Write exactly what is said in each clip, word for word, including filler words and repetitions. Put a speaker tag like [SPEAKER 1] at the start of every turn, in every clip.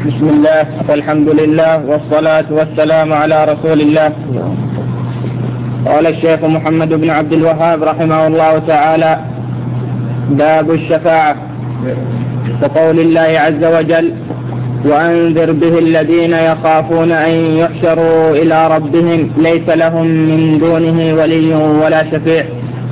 [SPEAKER 1] بسم الله والحمد لله والصلاة والسلام على رسول الله. قال الشيخ محمد بن عبد الوهاب رحمه الله تعالى: باب الشفاعة. وقول الله عز وجل: وأنذر به الذين يخافون أن يحشروا إلى ربهم ليس لهم من دونه ولي ولا شفيع.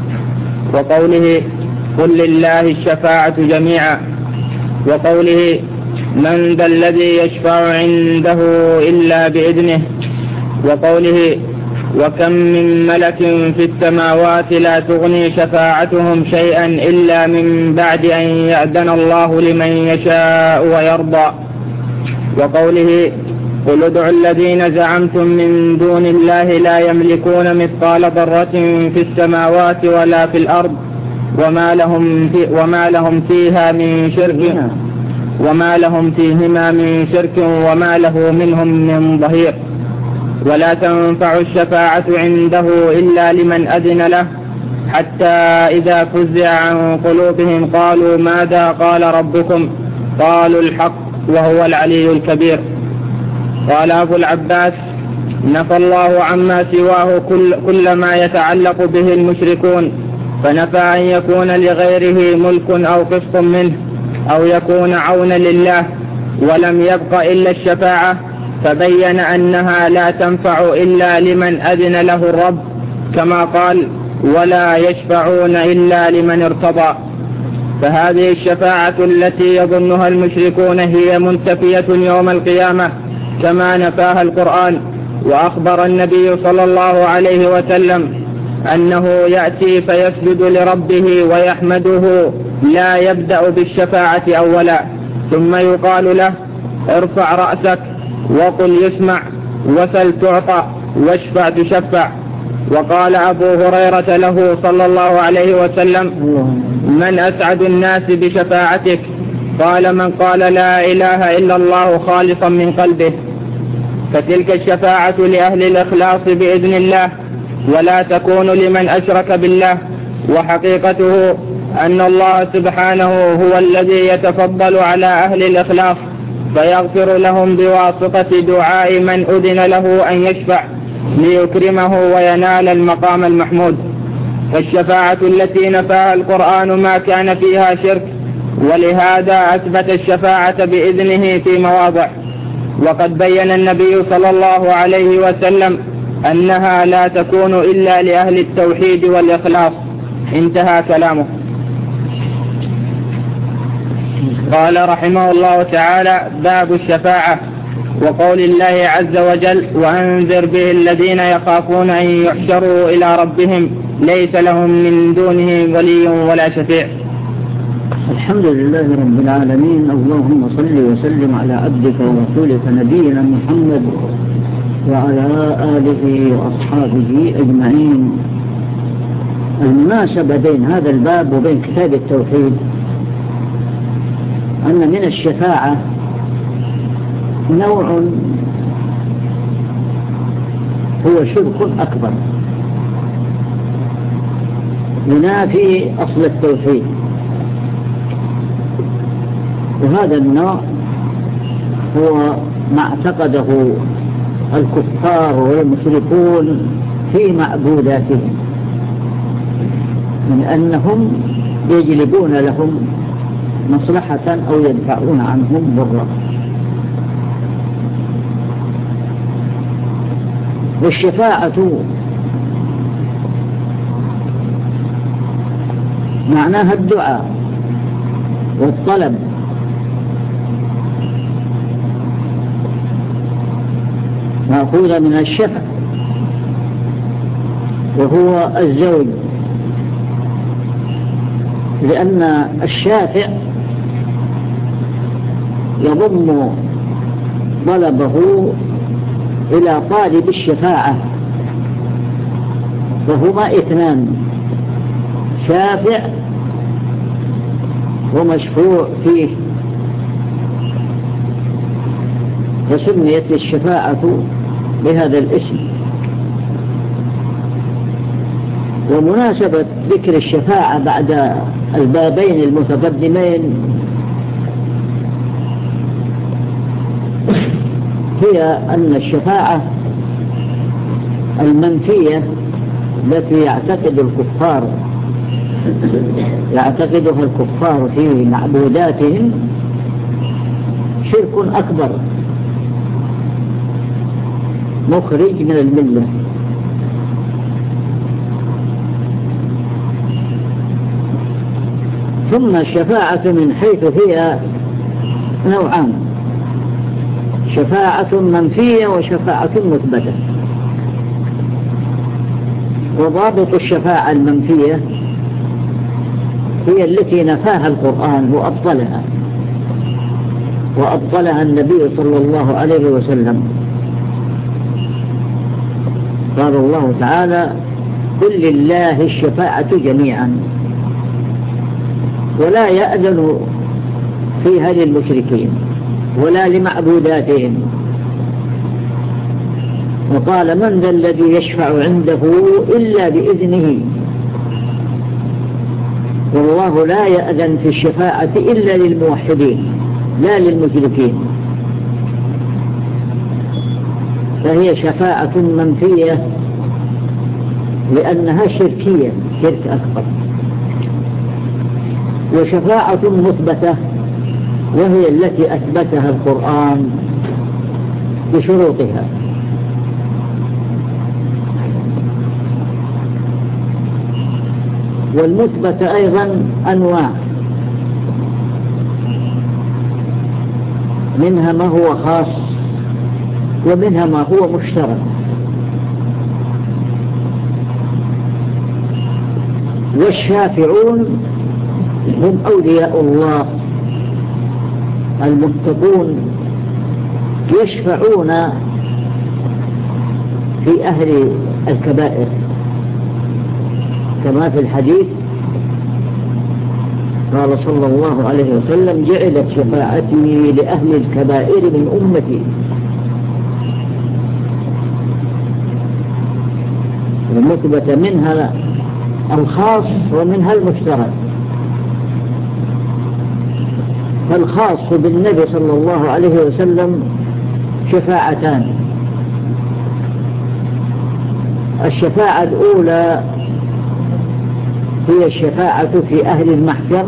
[SPEAKER 1] وقوله: قل لله الشفاعة جميعا. وقوله: من ذا الذي يشفع عنده إلا بإذنه. وقوله: وكم من ملك في السماوات لا تغني شفاعتهم شيئا إلا من بعد أن يأذن الله لمن يشاء ويرضى. وقوله: قل ادعوا الذين زعمتم من دون الله لا يملكون مثقال ذرة في السماوات ولا في الأرض وما لهم, في وما لهم فيها من شرك وما لهم فيهما من شرك وما له منهم من ظهير. ولا تنفع الشفاعة عنده إلا لمن أذن له، حتى إذا فزع عن قلوبهم قالوا ماذا قال ربكم؟ قالوا الحق وهو العلي الكبير. قال أبو العباس: نفى الله عما سواه كل, كل ما يتعلق به المشركون، فنفى أن يكون لغيره ملك أو قسط منه أو يكون عونا لله، ولم يبق إلا الشفاعة، فبين أنها لا تنفع إلا لمن أذن له الرب، كما قال: ولا يشفعون إلا لمن ارتضى. فهذه الشفاعة التي يظنها المشركون هي منتفية يوم القيامة كما نفاها القرآن. وأخبر النبي صلى الله عليه وسلم أنه يأتي فيسجد لربه ويحمده، لا يبدأ بالشفاعة أولا، ثم يقال له: ارفع رأسك وقل يسمع وسل تعطى واشفع تشفع. وقال أبو هريرة له صلى الله عليه وسلم: من أسعد الناس بشفاعتك؟ قال: من قال لا إله إلا الله خالصا من قلبه. فتلك الشفاعة لأهل الإخلاص بإذن الله، ولا تكون لمن أشرك بالله. وحقيقته أن الله سبحانه هو الذي يتفضل على أهل الإخلاص فيغفر لهم بواسطة دعاء من أذن له أن يشفع ليكرمه وينال المقام المحمود. والشفاعة التي نفاها القرآن ما كان فيها شرك، ولهذا أثبت الشفاعة بإذنه في مواضع. وقد بين النبي صلى الله عليه وسلم أنها لا تكون إلا لأهل التوحيد والإخلاص. انتهى كلامه. قال رحمه الله تعالى: باب الشفاعة. وقول الله عز وجل: وأنذر به الذين يخافون أن يحشروا إلى ربهم ليس لهم من دونه ولي ولا شفيع.
[SPEAKER 2] الحمد لله رب العالمين. اللهم صل وسلم على عبدك ورسولك نبينا محمد وعلى آله وأصحابه أجمعين. المناسبة بين هذا الباب وبين كتاب التوحيد أن من الشفاعة نوع هو شرك أكبر ينافي أصل التوحيد، وهذا النوع هو ما اعتقده الكفار والمشركون في معبوداتهم من أنهم يجلبون لهم مصلحة أو يدفعون عنهم ضرا. والشفاعة معناها الدعاء والطلب، مأخوذة من الشفع وهو الزوج، لأن الشافع يضم طلبه إلى طالب الشفاعة، وهما اثنان: شافع ومشفوع فيه. فسميت الشفاعة بهذا الاسم. ومناسبة ذكر الشفاعة بعد البابين المتقدمين هي أن الشفاعة المنفية التي يعتقد الكفار يعتقدها الكفار في معبوداتهم شرك أكبر مخرج من الملة. ثم الشفاعة من حيث هي نوعان: شفاعة منفية وشفاعة مثبتة. وضابط الشفاعة المنفية هي التي نفاها القرآن وأبطلها وأبطلها النبي صلى الله عليه وسلم. قال الله تعالى: قل لله الشفاعة جميعا ولا يأذن فيها للمشركين ولا لمعبوداتهم. وقال: من ذا الذي يشفع عنده إلا بإذنه والله لا يأذن في الشفاعة إلا للموحدين لا للمشركين. فهي شفاعة منفية لأنها شركية، شرك أكبر. وشفاعة مثبتة وهي التي أثبتها القرآن بشروطها. والمثبتة أيضا أنواع، منها ما هو خاص ومنها ما هو مشترك. والشافعون هم أولياء الله المتقون يشفعون في أهل الكبائر كما في الحديث قال صلى الله عليه وسلم: جعلت شفاعتي لأهل الكبائر من أمتي. المثبت منها الخاص ومنها المشترك. فالخاص بالنبي صلى الله عليه وسلم شفاعتان: الشفاعة الأولى هي الشفاعة في أهل المحشر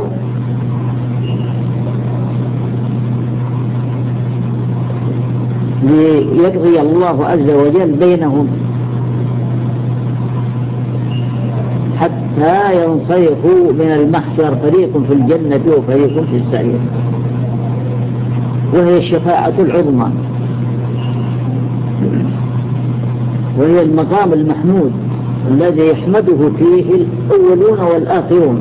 [SPEAKER 2] ليقضي الله عز وجل بينهم حتى ينصرفوا من المحشر، فريق في الجنة وفريق في السعير. وهي الشفاعة العظمى، وهي المقام المحمود الذي يحمده فيه الأولون والآخرون.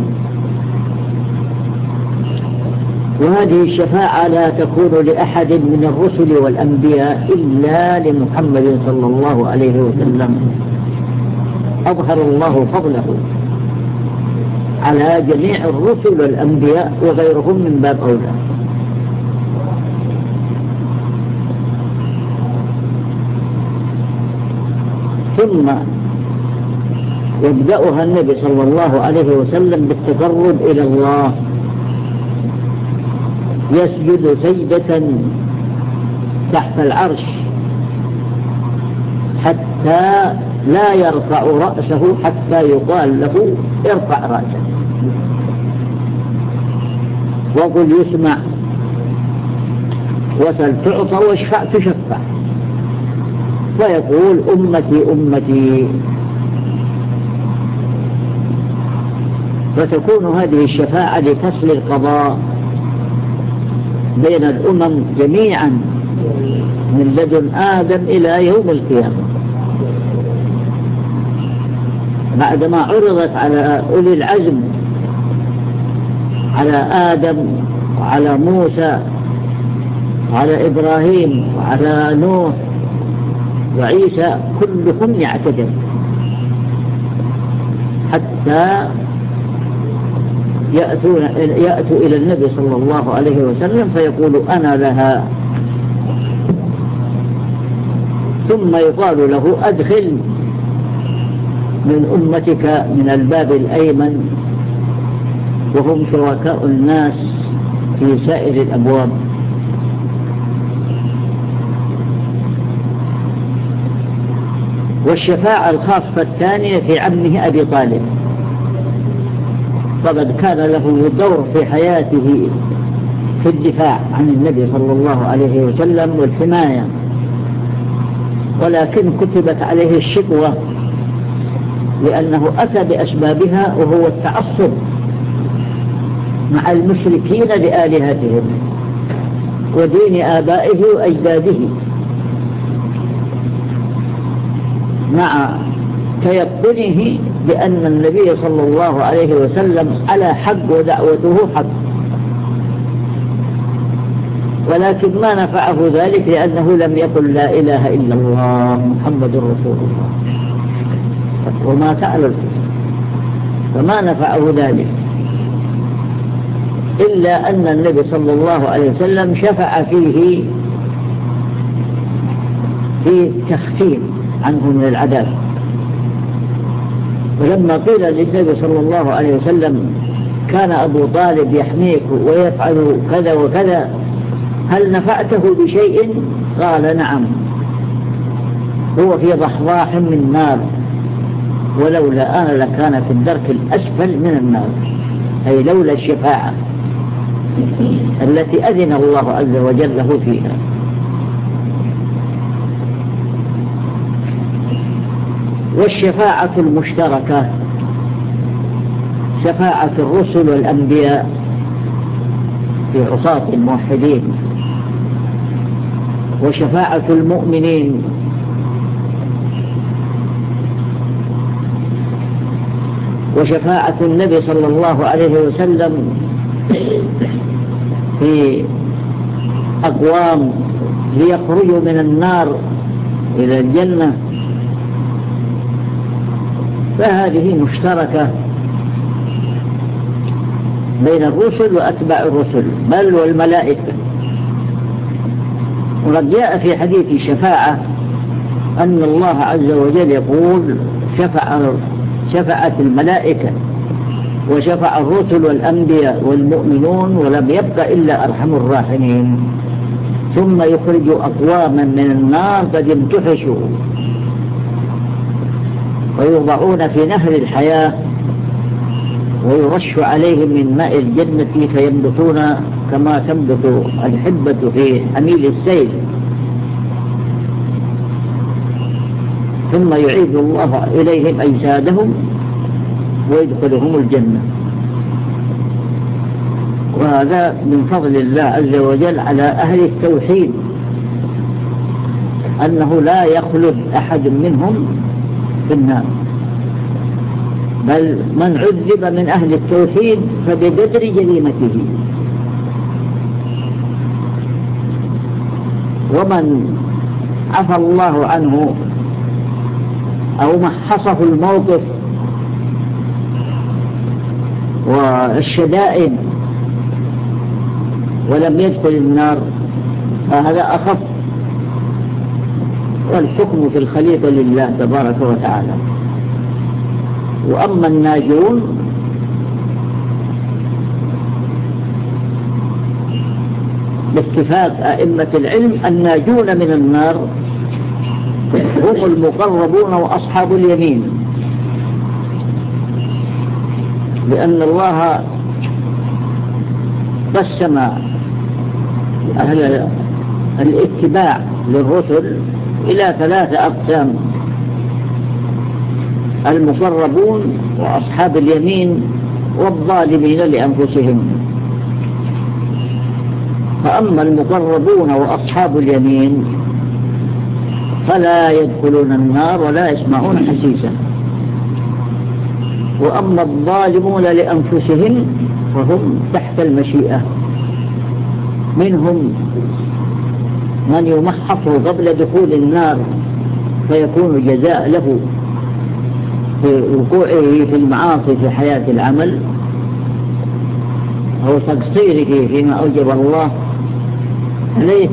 [SPEAKER 2] وهذه الشفاعة لا تكون لأحد من الرسل والأنبياء إلا لمحمد صلى الله عليه وسلم. أظهر الله فضله على جميع الرسل والأنبياء وغيرهم من باب أولى. ثم يبدأها النبي صلى الله عليه وسلم بالتقرب إلى الله، يسجد سجدة تحت العرش حتى لا يرفع رأسه حتى يقال له: ارفع رأسه وقل يسمع وسل تعطى واشفع تشفع. فيقول: أمتي أمتي. فتكون هذه الشفاعة لفصل القضاء بين الأمم جميعا من لدن آدم إلى يوم القيامة، بعدما عرضت على أولي العزم، على آدم وعلى موسى وعلى إبراهيم وعلى نوح وعيسى، كلهم يعتذر حتى يأتون يأتوا إلى النبي صلى الله عليه وسلم فيقول: أنا لها. ثم يقال له: أدخل من أمتك من الباب الأيمن، وهم شركاء الناس في سائر الأبواب. والشفاعة الخاصة الثانية في عمه أبي طالب، فقد كان له دور في حياته في الدفاع عن النبي صلى الله عليه وسلم والحماية، ولكن كتبت عليه الشقوة لأنه أتى بأسبابها، وهو التعصب مع المشركين لآلهتهم ودين آبائه وأجداده، مع تيقنه بأن النبي صلى الله عليه وسلم على حق ودعوته حق، ولكن ما نفعه ذلك لأنه لم يقل لا إله إلا الله محمد رسول الله وما تعلم، فما نفعه ذلك إلا أن النبي صلى الله عليه وسلم شفع فيه في تخفيف عنه من العذاب. ولما قيل للنبي صلى الله عليه وسلم كان أبو طالب يحميك ويفعل كذا وكذا، هل نفعته بشيء؟ قال نعم، هو في ضحضاح من نار، ولولا أنا لكان في الدرك الأسفل من النار، أي لولا الشفاعة التي أذن الله عز وجل له فيها. والشفاعة المشتركة شفاعة الرسل والأنبياء في عصاة الموحدين، وشفاعة المؤمنين، وشفاعة النبي صلى الله عليه وسلم في أقوام ليخرجوا من النار إلى الجنة، فهذه مشتركة بين الرسل وأتباع الرسل بل والملائكة. وقد جاء في حديث الشفاعة أن الله عز وجل يقول شفع شفعت الملائكة وشفع الرسل والأنبياء والمؤمنون ولم يبق إلا أرحم الراحمين، ثم يخرج أقواما من النار قد امتحشوا ويوضعون في نهر الحياة ويرش عليهم من ماء الجنة فينبتون كما تنبت الحبة في حميل السيل، ثم يعيد الله إليهم أجسادهم ويدخلهم الجنة. وهذا من فضل الله عز وجل على أهل التوحيد، أنه لا يخلد أحد منهم في النار، بل من عذب من أهل التوحيد فبقدر جريمته، ومن عفى الله عنه أو محصه الموقف والشدائد ولم يدخل النار فهذا أخف، والحكم في الخليقة لله تبارك وتعالى. وأما الناجون باتفاق أئمة العلم الناجون من النار هم المقربون وأصحاب اليمين، لأن الله قسم أهل الاتباع للرسل إلى ثلاثة أقسام: المقربون وأصحاب اليمين والظالمين لأنفسهم. فأما المقربون وأصحاب اليمين فلا يدخلون النار ولا يسمعون حسيسا، وأما الظالمون لأنفسهم فهم تحت المشيئة، منهم من يمحص قبل دخول النار فيكون جزاء له في وقوعه في المعاصي في حياة العمل أو تقصيره فيما أوجب الله عليه،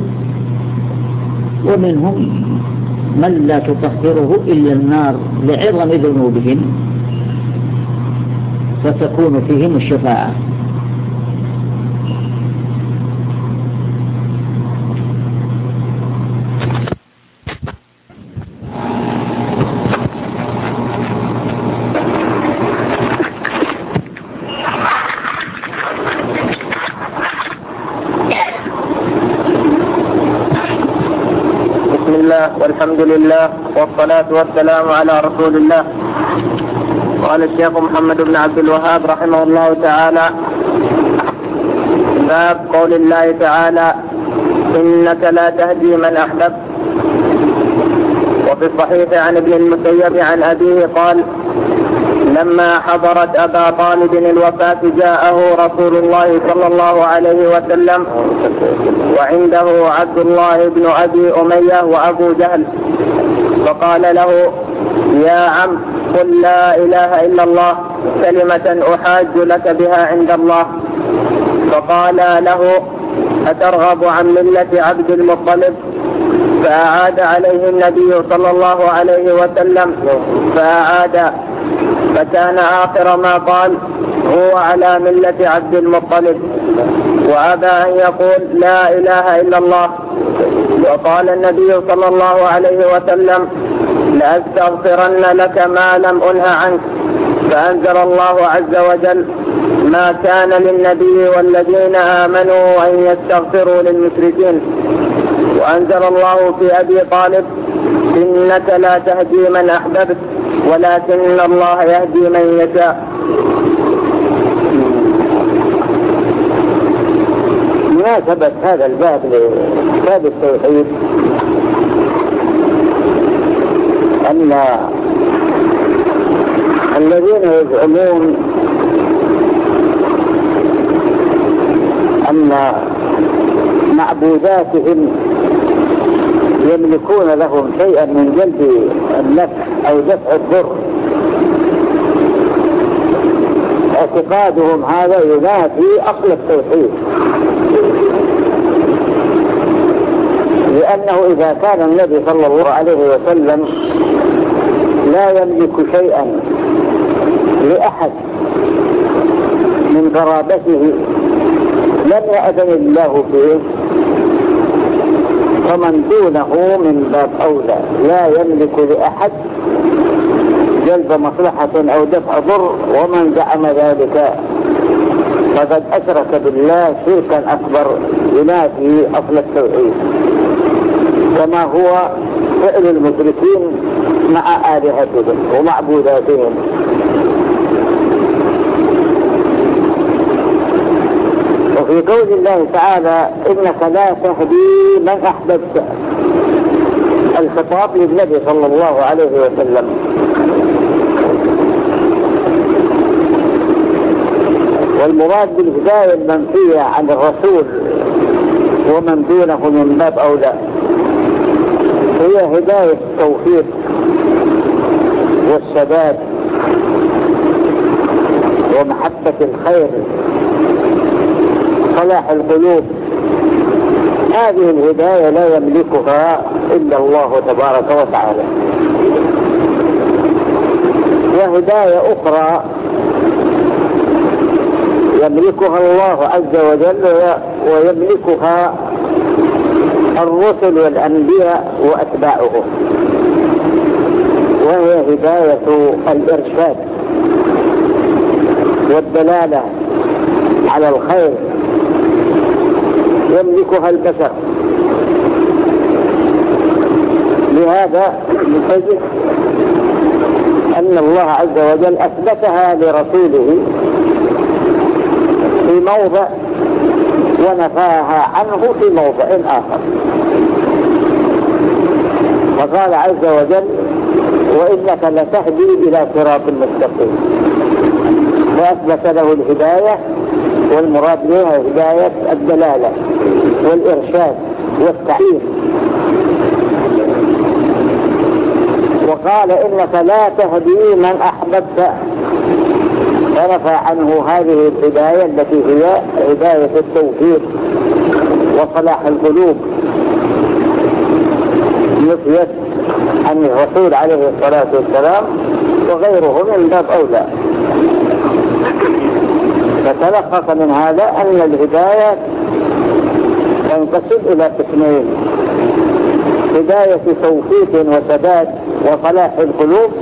[SPEAKER 2] ومنهم من لا تطهره إلا النار لعظم ذنوبهم فتكون فيهم الشفاعة.
[SPEAKER 1] الله والحمد لله والصلاة والسلام على رسول الله. قال الشيخ محمد بن عبد الوهاب رحمه الله تعالى: باب قول الله تعالى: إنك لا تهدي من أحببت. وفي الصحيح عن ابن المسيب عن أبيه قال: لما حضرت أبا طالب الوفاة جاءه رسول الله صلى الله عليه وسلم وعنده عبد الله بن أبي أمية وأبو جهل، فقال له: يا عم، قل لا إله إلا الله كلمة أحاج لك بها عند الله. فقال له: أترغب عن ملة عبد المطلب؟ فأعاد عليه النبي صلى الله عليه وسلم فأعاد، فكان آخر ما قال: هو على ملة عبد المطلب، وأبى أن يقول لا إله إلا الله. وقال النبي صلى الله عليه وسلم: لأستغفرن لك ما لم أنه عنك. فأنزل الله عز وجل: ما كان للنبي والذين آمنوا أن يستغفروا للمشركين. وأنزل الله في أبي طالب: إنك لا تهدي من أحببت ولكن الله يهدي من يشاء.
[SPEAKER 2] مناسبة هذا الباب لباب التوحيد أن الذين يزعمون أن معبوداتهم يملكون لهم شيئا من جلب النفع أو دفع الضر، اعتقادهم هذا ينافي أصل التوحيد، لأنه إذا كان النبي صلى الله عليه وسلم لا يملك شيئا لأحد من قرابته لم يأذن الله فيه، فمن دونه من باب أولى لا يملك لأحد جلب مصلحة أو دفع ضر. ومن زعم ذلك فقد أشرك بالله شركا أكبر ينافي أصل التوحيد، كما هو فعل المشركين مع آلهتهم ومعبوداتهم. وفي قول الله تعالى: إنك لا تهدي من أحببت، الخطاب للنبي صلى الله عليه وسلم. والمراد بالهداية المنفية عن الرسول ومن دونه من باب أولى هي هداية التوفيق والسداد ومحبة الخير، صلاح القلوب. هذه الهداية لا يملكها إلا الله تبارك وتعالى. وهداية أخرى يملكها الله عز وجل ويملكها الرسل والأنبياء وأتباعهم، وهي هداية الإرشاد والدلالة على الخير، يملكها البشر. لهذا نجد أن الله عز وجل أثبتها لرسوله في موضع ونفاها عنه في موضع آخر. وقال عز وجل: وإنك لتهدي إلى صراط مستقيم، وأثبت له الهداية، والمراد بها هداية الدلالة والإرشاد والتعليم. وقال: إنك لا تهدي من أحببت، ونفى عنه هذه الهداية التي هي هداية التوفيق وصلاح القلوب، نفيت عن الرسول عليه الصلاة والسلام وغيره من باب أولى. فتلخص من هذا أن الهداية تنقسم إلى قسمين: هداية توفيق وسداد وصلاح القلوب،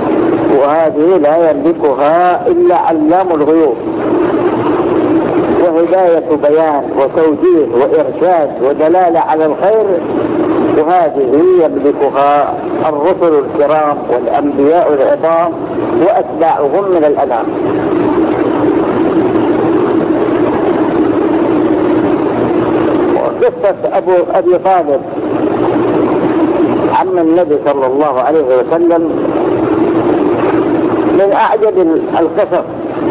[SPEAKER 2] وهذه لا يملكها إلا علام الغيوب،
[SPEAKER 3] هداية بيان وتوجيه وإرشاد ودلالة على الخير، وهذه يملكها الرسل الكرام والأنبياء العظام وأتباعهم من الأنام. وقصة أبو أبي طالب عم النبي صلى الله عليه وسلم من أعجب القصص،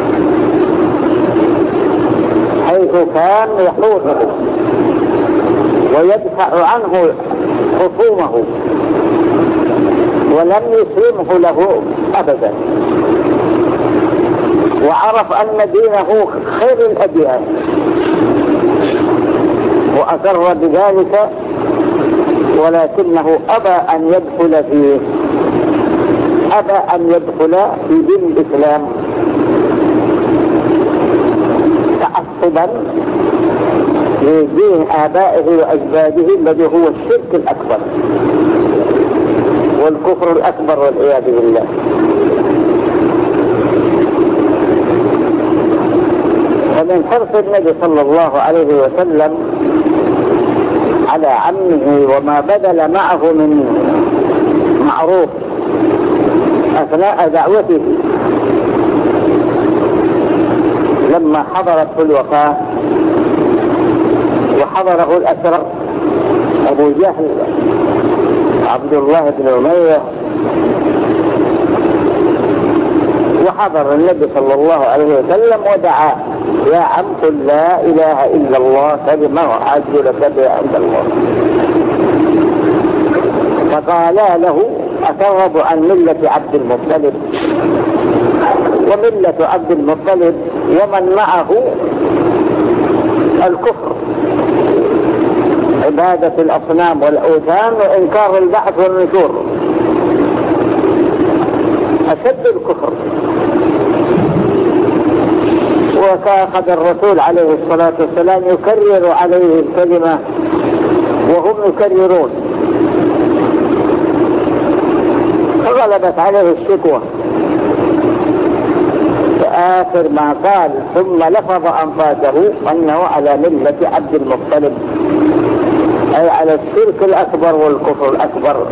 [SPEAKER 3] حيث كان يحوطه ويدفع عنه خصومه ولم يسلمه له أبدا، وعرف أن دينه خير الأديان وأسر بذلك، ولكنه أبى أن يدخل فيه أبى أن يدخل في دين الإسلام تعصبا لدين آبائه وأجداده الذي هو الشرك الأكبر والكفر الأكبر والعياذ بالله. ومن حرص النبي صلى الله عليه وسلم على عمه وما بذل معه من معروف أثناء دعوته لما حضرت الوفاة وحضره الأسرى أبو جهل عبد الله بن أمية، وحضر النبي صلى الله عليه وسلم ودعا: يا عم قل لا إله إلا الله كلمة أحاج لك بها عند الله. فقالا له: أترغب عن ملة عبد المطلب؟ وملة عبد المطلب ومن معه الكفر، عبادة الأصنام والأوثان وإنكار البعث والنشور، أشد الكفر. وكأخذ الرسول عليه الصلاة والسلام يكرر عليه الكلمة وهم يكررون، فغلبت عليه الشكوى. فآخر ما قال ثم لفظ أنفاسه أنه على ملة عبد المطلب، أي على الشرك الأكبر والكفر الأكبر،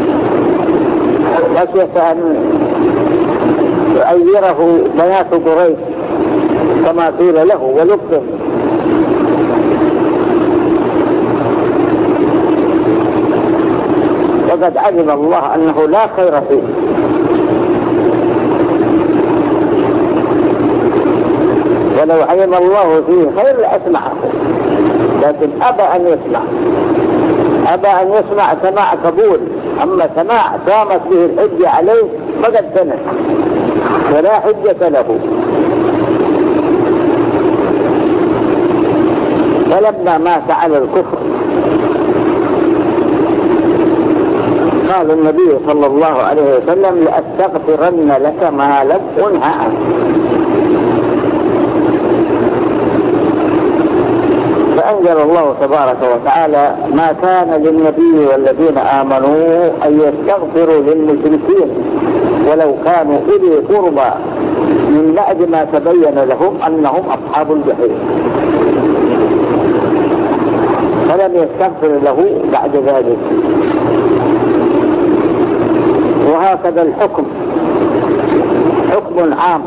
[SPEAKER 3] خشية أن تؤيره بنات قريش كما قيل له ولقم. وقد علم الله أنه لا خير فيه، ولو علم الله فيه خير لأسمعه، لكن أبى أن يسمع، أبى أن يسمع سماع قبول. أما سماع قامت به الحجة عليه فقد سمع ولا حجة له. فلما مات على الكفر قال النبي صلى الله عليه وسلم: لأستغفرن لك ما لم أنه عنه. فأنزل الله تبارك وتعالى: ما كان للنبي والذين آمنوا أن يستغفروا للمشركين ولو كانوا أولي قربى من بعد ما تبين لهم أنهم أصحاب الجحيم. فلم يستغفر له بعد ذلك. وهكذا الحكم حكم عام،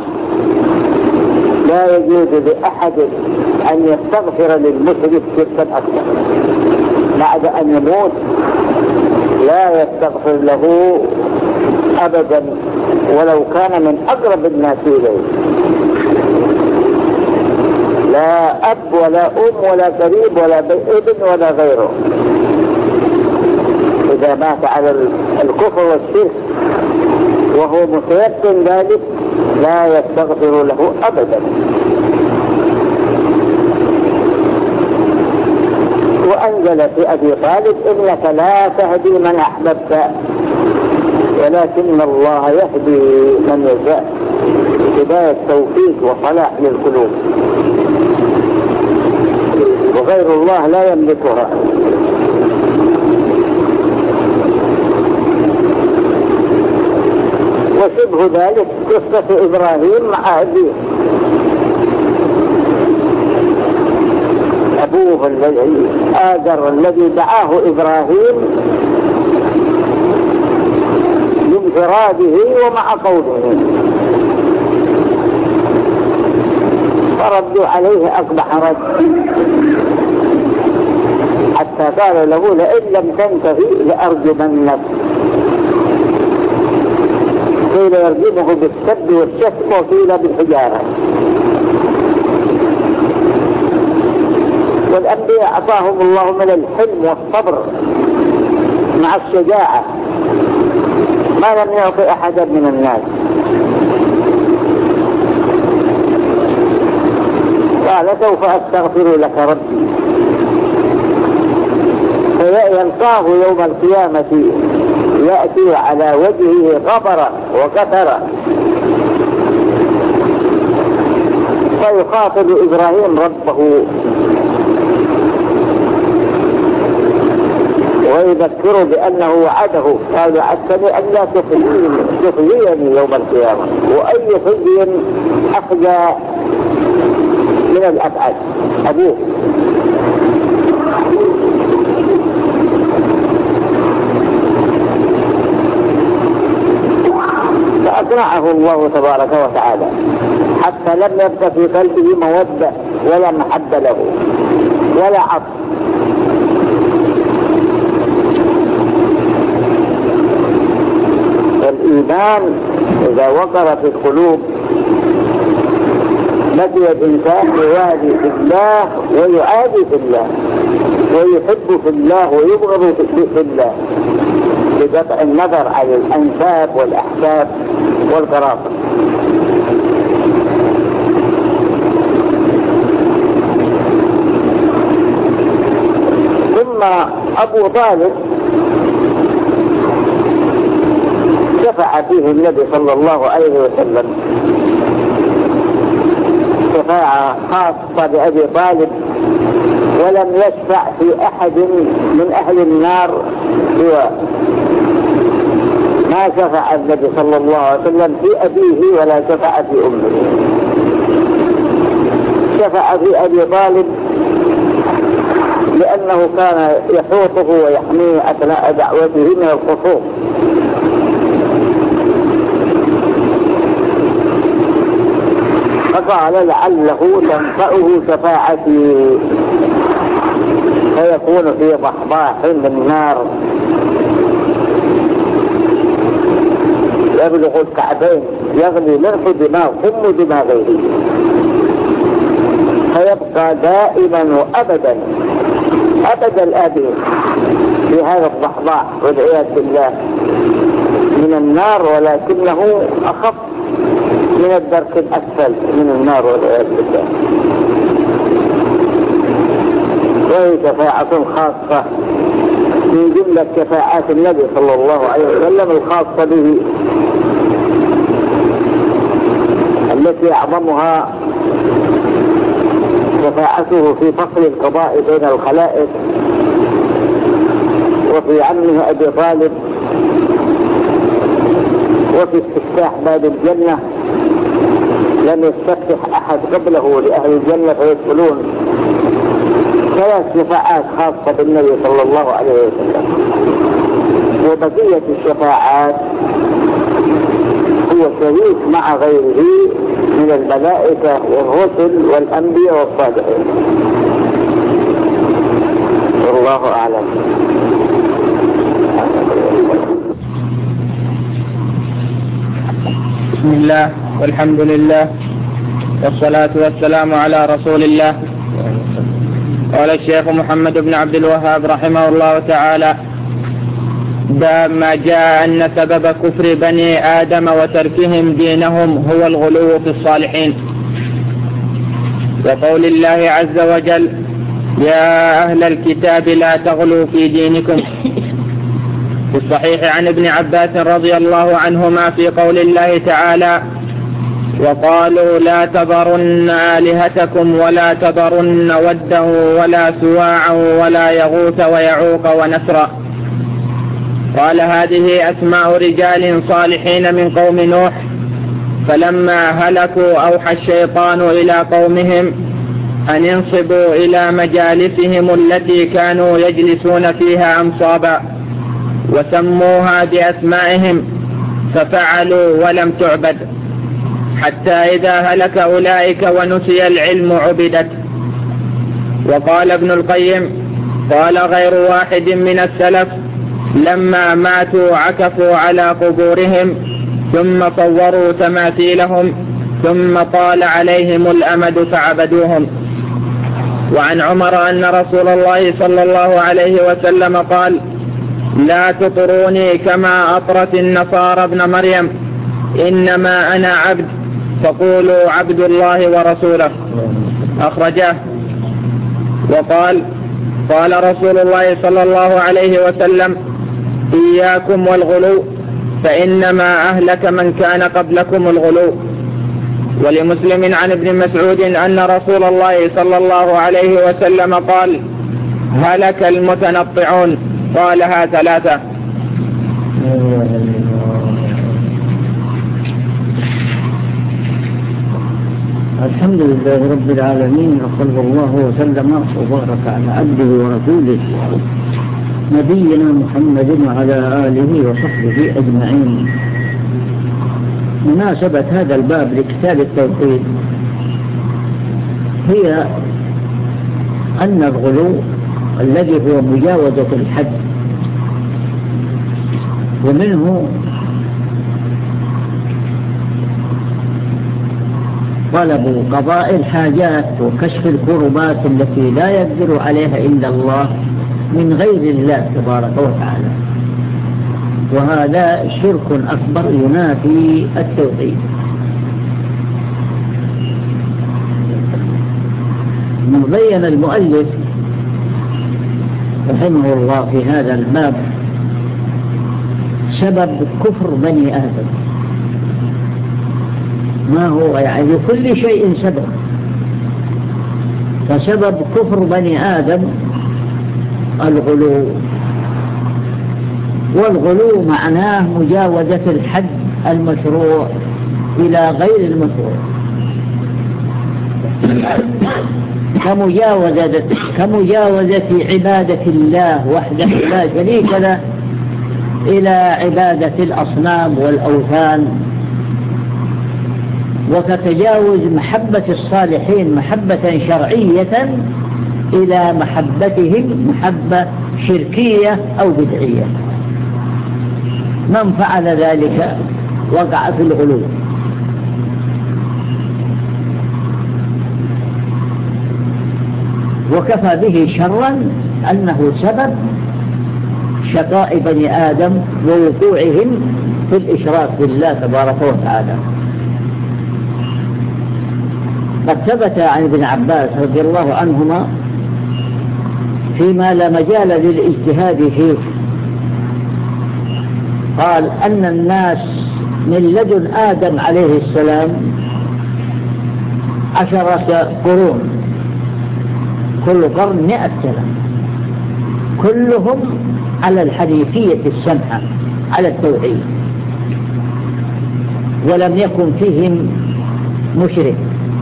[SPEAKER 3] لا يجوز لأحد أن يستغفر للمشرك شركا أكبر بعد أن يموت، لا يستغفر له أبدا ولو كان من أقرب الناس إليه، لا أب ولا أم ولا قريب ولا ابن ولا غيره. إذا مات على الكفر والشرك وهو متيقن ذلك لا يستغفر له أبدا. وأنزل في أبي طالب: إنك لا تهدي من أحببت ولكن الله يهدي من يشاء. هداية توفيق وصلاح للقلوب، وغير الله لا يملكها. وشبه ذلك قصة إبراهيم مع أبيه. المعروف الذي آذر الذي دعاه إبراهيم بانفراده ومع قوله، فردوا عليه أقبح رد حتى قال له لئن لم تنتهي لأرجمنك. قيل يرجمه بالسب والشتم وقيل بالحجارة. والأنبياء أعطاهم الله من الحلم والصبر مع الشجاعة ما لم يعطي أحدا من الناس. قال سوف أستغفر لك ربي، فيلقاه يوم القيامة يأتي على وجهه غبرا وكثرا، فيخاطب إبراهيم ربه ويذكره بأنه وعده، قال وعدتني أن لا تخزيني يوم القيامة، وأي خزي أخزى من الأبعد أبوه. فأقنعه الله تبارك وتعالى حتى لم يبقى في قلبه مودة ولا محبة له ولا عطف. الإيمان إذا وقر في القلوب نجي الإنسان يوالي في الله ويعادي في الله، ويحب في الله ويبغض في الله، بقطع النظر عن الأنساب والأحساب والقرابة. ثم أبو طالب شفع فيه النبي صلى الله عليه وسلم شفاعة خاصة بأبي طالب، ولم يشفع في أحد من أهل النار سوى ما شفع النبي صلى الله عليه وسلم في أبيه ولا شفع في أمه. شفع في أبي طالب لأنه كان يحوطه ويحميه أثناء دعوته من الخصوم، فقال لعله تنفعه شفاعتي فيكون في ضحضاح من النار يبلغ الكعبين يغلي منه دماغ ثم دماغ غيره، فيبقى دائما وأبدا أبد الآبد في هذا الضحضاح والعياذ بالله من النار، ولكنه أخف من الدرك الأسفل من النار والعياذ بالله. وهي شفاعة خاصة من جملة شفاعات النبي صلى الله عليه وسلم الخاصة به، التي أعظمها شفاعته في فصل القضاء بين الخلائق، وفي عمه أبي طالب، وفي استفتاح باب الجنة لم يستفتح أحد قبله لأهل الجنة فيدخلون. ثلاث شفاعات خاصة بالنبي صلى الله عليه وسلم، وبقية الشفاعات هو شريك مع غيره من الملائكة والرسل والأنبياء والصالحين. والله أعلم.
[SPEAKER 1] بسم الله والحمد لله والصلاة والسلام على رسول الله. قال الشيخ محمد بن عبد الوهاب رحمه الله تعالى: باب ما جاء أن سبب كفر بني آدم وتركهم دينهم هو الغلو في الصالحين، وقول الله عز وجل: يا أهل الكتاب لا تغلوا في دينكم. في الصحيح عن ابن عباس رضي الله عنهما في قول الله تعالى: وقالوا لا تذرن آلهتكم ولا تذرن ودا ولا سواعا ولا يغوث ويعوق ونسرا. قال هذه أسماء رجال صالحين من قوم نوح، فلما هلكوا أوحى الشيطان إلى قومهم أن ينصبوا إلى مجالسهم التي كانوا يجلسون فيها أنصابا وسموها بأسمائهم ففعلوا ولم تعبد، حتى إذا هلك أولئك ونسي العلم عبدت. وقال ابن القيم: قال غير واحد من السلف: لما ماتوا عكفوا على قبورهم ثم صوروا تماثيلهم ثم طال عليهم الأمد فعبدوهم. وعن عمر أن رسول الله صلى الله عليه وسلم قال: لا تطروني كما أطرت النصارى ابن مريم، إنما أنا عبد فقولوا عبد الله ورسوله. أخرجه. وقال: قال رسول الله صلى الله عليه وسلم: إياكم والغلو فإنما أهلك من كان قبلكم الغلو. ولمسلم عن ابن مسعود أن رسول الله صلى الله عليه وسلم قال: هلك المتنطعون، قالها ثلاثة.
[SPEAKER 2] الحمد لله رب العالمين، وصلى الله وسلم وبارك على عبده ورسوله نبينا محمد وعلى آله وصحبه أجمعين. مناسبة هذا الباب لكتاب التوحيد هي أن الغلو الذي هو مجاوزة الحد، ومنه طلب قضاء الحاجات وكشف الكربات التي لا يقدر عليها إلا الله من غير الله تبارك وتعالى، وهذا شرك أكبر ينافي التوحيد. بين المؤلف رحمه الله في هذا الباب سبب كفر بني آدم، ما هو يعني كل شيء سبب، فسبب كفر بني آدم الغلو، والغلو معناه مجاوزة الحد المشروع إلى غير المشروع، كمجاوزة, كمجاوزة عبادة الله وحده لا شريك له إلى عبادة الأصنام والأوثان، وكتجاوز محبة الصالحين محبة شرعية إلى محبتهم محبة شركية أو بدعية. من فعل ذلك وقع في الغلو. وكفى به شرا أنه سبب شقاء بني آدم ووقوعهم في الإشراك بالله تبارك وتعالى. قد ثبت عن ابن عباس رضي الله عنهما فيما لا مجال للاجتهاد فيه، قال أن الناس من لدن آدم عليه السلام عشرة قرون، كل قرن مئة سنة، كلهم على الحنيفية السمحة على التوحيد، ولم يكن فيهم مشرك،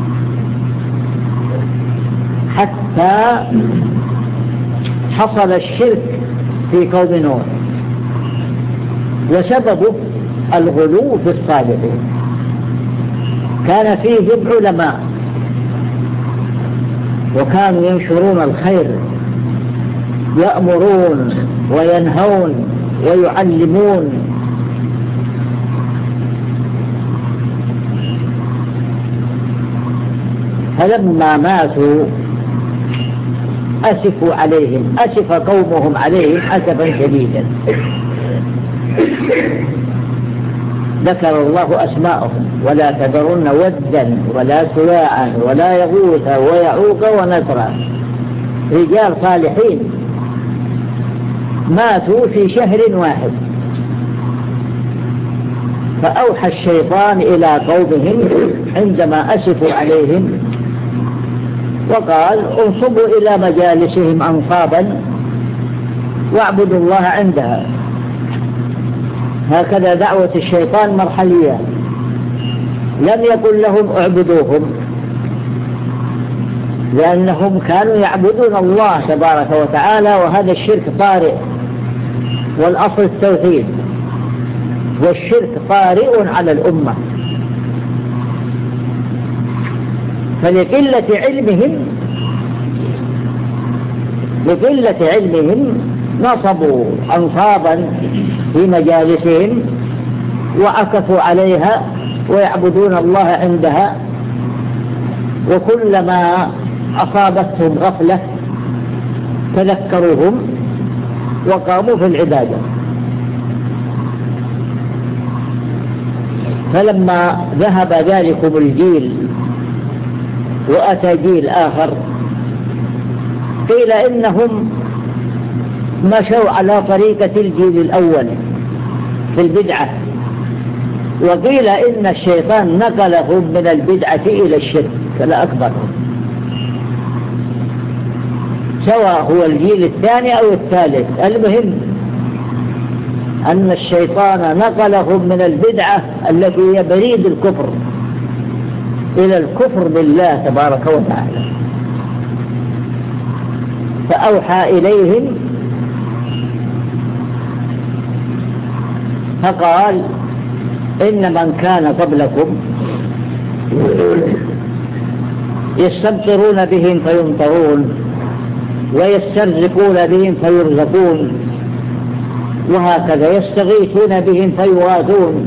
[SPEAKER 2] حتى حصل الشرك في قوم نوح، وسببه الغلو في الصالحين. كان فيهم علماء وكانوا ينشرون الخير، يأمرون وينهون ويعلمون، فلما ماتوا أسفوا عليهم، أسف قومهم عليهم أسفا شديدا. ذكر الله أسماءهم: ولا تذرن ودا ولا سواعا ولا يغوث ويعوق ونسرا، رجال صالحين ماتوا في شهر واحد. فأوحى الشيطان إلى قومهم عندما أسفوا عليهم وقال: انصبوا إلى مجالسهم أنصابا واعبدوا الله عندها. هكذا دعوة الشيطان مرحلية، لم يقل لهم اعبدوهم، لأنهم كانوا يعبدون الله تبارك وتعالى، وهذا الشرك طارئ، والأصل التوحيد، والشرك طارئ على الأمة. فلقلة علمهم لقلة علمهم نصبوا أنصابا في مجالسهم وعكفوا عليها ويعبدون الله عندها، وكلما أصابتهم غفلة تذكروهم وقاموا في العبادة. فلما ذهب ذلكم الجيل وأتى جيل آخر قيل إنهم مشوا على طريقة الجيل الأول في البدعة، وقيل إن الشيطان نقلهم من البدعة إلى الشرك الأكبر، سواء هو الجيل الثاني أو الثالث. المهم أن الشيطان نقلهم من البدعة التي هي بريد الكفر إلى الكفر بالله تبارك وتعالى، فأوحى إليهم فقال إن من كان قبلكم يستمطرون بهم فيمطرون ويسترزقون بهم فيرزقون، وهكذا يستغيثون بهم فيغاثون،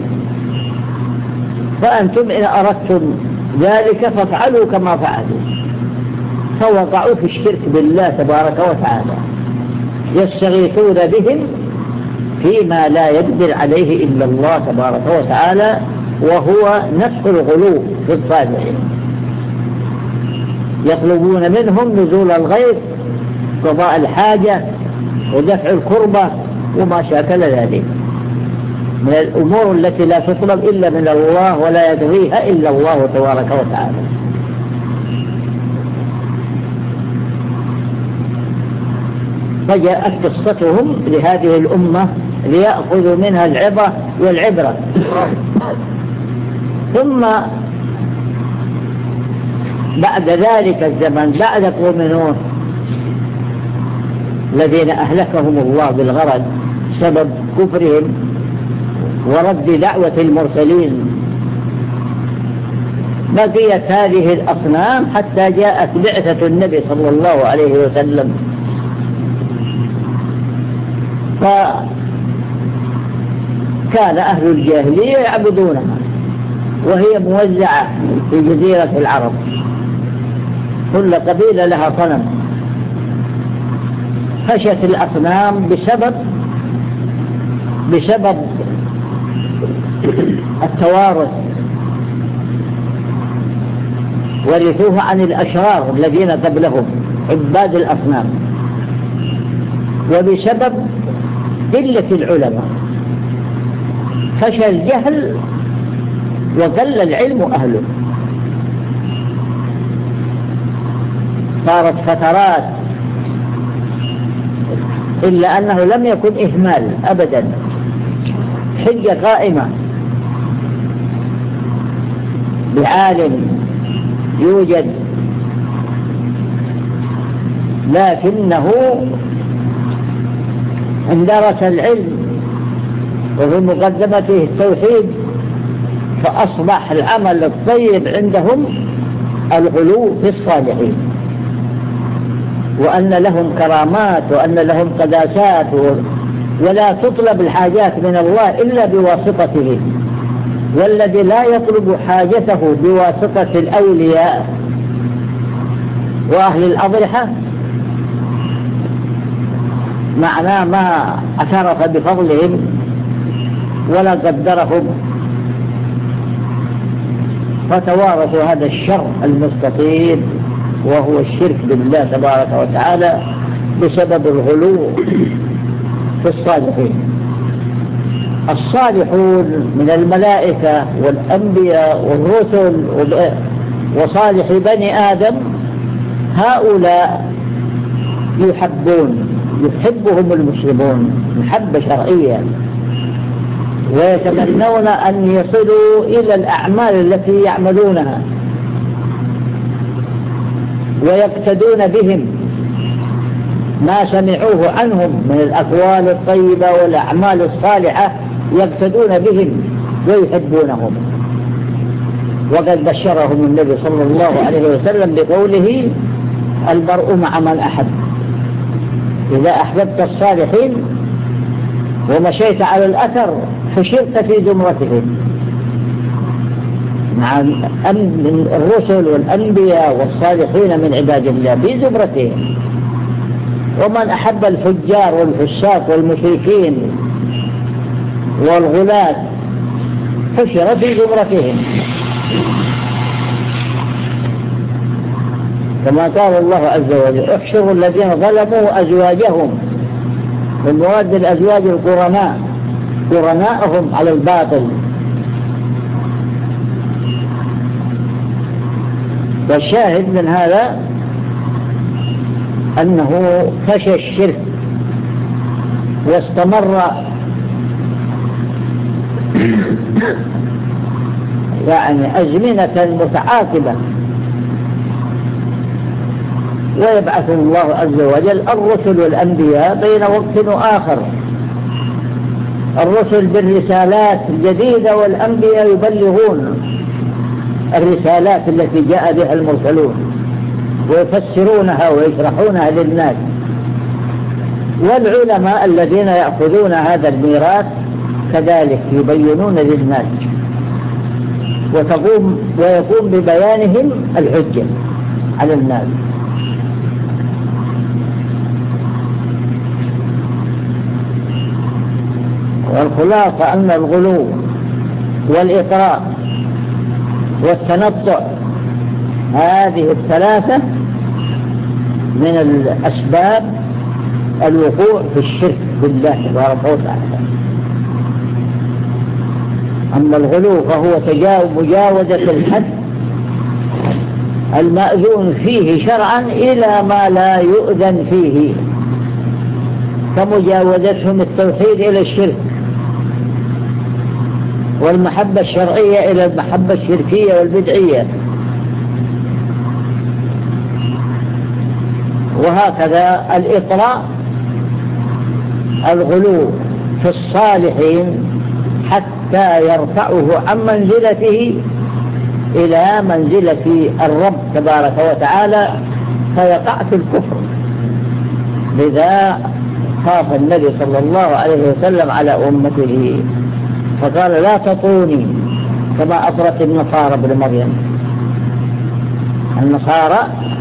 [SPEAKER 2] فأنتم إن أردتم ذلك فافعلوا كما فعلوا. فوقعوا في الشرك بالله تبارك وتعالى، يستغيثون بهم فيما لا يقدر عليه إلا الله تبارك وتعالى، وهو نفس الغلو في الصالحين. يطلبون منهم نزول الغيث، قضاء الحاجة، ودفع الكربة، وما شاكل ذلك من الأمور التي لا تطلب إلا من الله ولا يقضيها إلا الله تبارك وتعالى. فجاءت قصتهم لهذه الأمة ليأخذوا منها العظة والعبرة. ثم بعد ذلك الزمن، بعد قوم نوح الذين أهلكهم الله بالغرق سبب كفرهم ورد دعوة المرسلين، بقيت هذه الأصنام حتى جاءت بعثة النبي صلى الله عليه وسلم. فكان أهل الجاهلية يعبدونها، وهي موزعة في جزيرة العرب، كل قبيلة لها صنم. خشت الأصنام بسبب بسبب التوارث، ورثوها عن الأشرار الذين قبلهم عباد الأصنام، وبسبب قلة العلماء. خشى الجهل وقل العلم أهله. صارت فترات، إلا أنه لم يكن إهمال أبدا، حجة قائمة بعالم يوجد، لكنه اندرس العلم وفي مقدمته التوحيد، فأصبح العمل الطيب عندهم الغلو في الصالحين، وأن لهم كرامات وأن لهم قداسات، ولا تطلب الحاجات من الله إلا بواسطته. والذي لا يطلب حاجته بواسطة الأولياء وأهل الأضرحة معناه ما اعترف بفضلهم ولا قدرهم، فتوارثوا هذا الشر المستطيل وهو الشرك بالله تبارك وتعالى بسبب الغلو في الصالحين. الصالحون من الملائكة والأنبياء والرسل وصالح بني آدم، هؤلاء يحبون يحبهم المسلمون محبة شرعية، ويتمنون أن يصلوا إلى الأعمال التي يعملونها، ويقتدون بهم ما سمعوه عنهم من الأقوال الطيبة والأعمال الصالحة، يقتدون بهم ويحبونهم. وقد بشرهم النبي صلى الله عليه وسلم بقوله: المرء مع من أحب. إذا أحببت الصالحين ومشيت على الأثر فشرت في زمرتهم، مع الرسل والأنبياء والصالحين من عباد الله في زمرتهم. ومن أحب الفجار والفساق والمشركين والغلاة حشر في زمرتهم، كما قال الله عز وجل: احشروا الذين ظلموا أزواجهم، من مواد الأزواج القرناء، قرناءهم على الباطل. والشاهد من هذا أنه فشى الشرك واستمر يعني أزمنة متعاقبة، ويبعث الله عز وجل الرسل والأنبياء بين وقت وآخر، الرسل بالرسالات الجديدة والأنبياء يبلغون الرسالات التي جاء بها المرسلون ويفسرونها ويشرحونها للناس. والعلماء الذين يأخذون هذا الميراث كذلك يبينون للناس، وتقوم ويقوم ببيانهم الحجة على الناس. والخلاصة أن الغلو والإطراء والتنطع هذه الثلاثة من الأسباب الوقوع في الشرك بالله تبارك وتعالى. أما الغلو فهو مجاوزة الحد المأذون فيه شرعا إلى ما لا يؤذن فيه، كمجاوزتهم التوحيد إلى الشرك، والمحبة الشرعية إلى المحبة الشركية والبدعية. وهكذا الإطراء الغلو في الصالحين حتى يرفعه عن منزلته إلى منزلة الرب تبارك وتعالى فيقع في الكفر. لذا خاف النبي صلى الله عليه وسلم على أمته فقال: لا تطروني كما أطرت النصارى ابن مريم. النصارى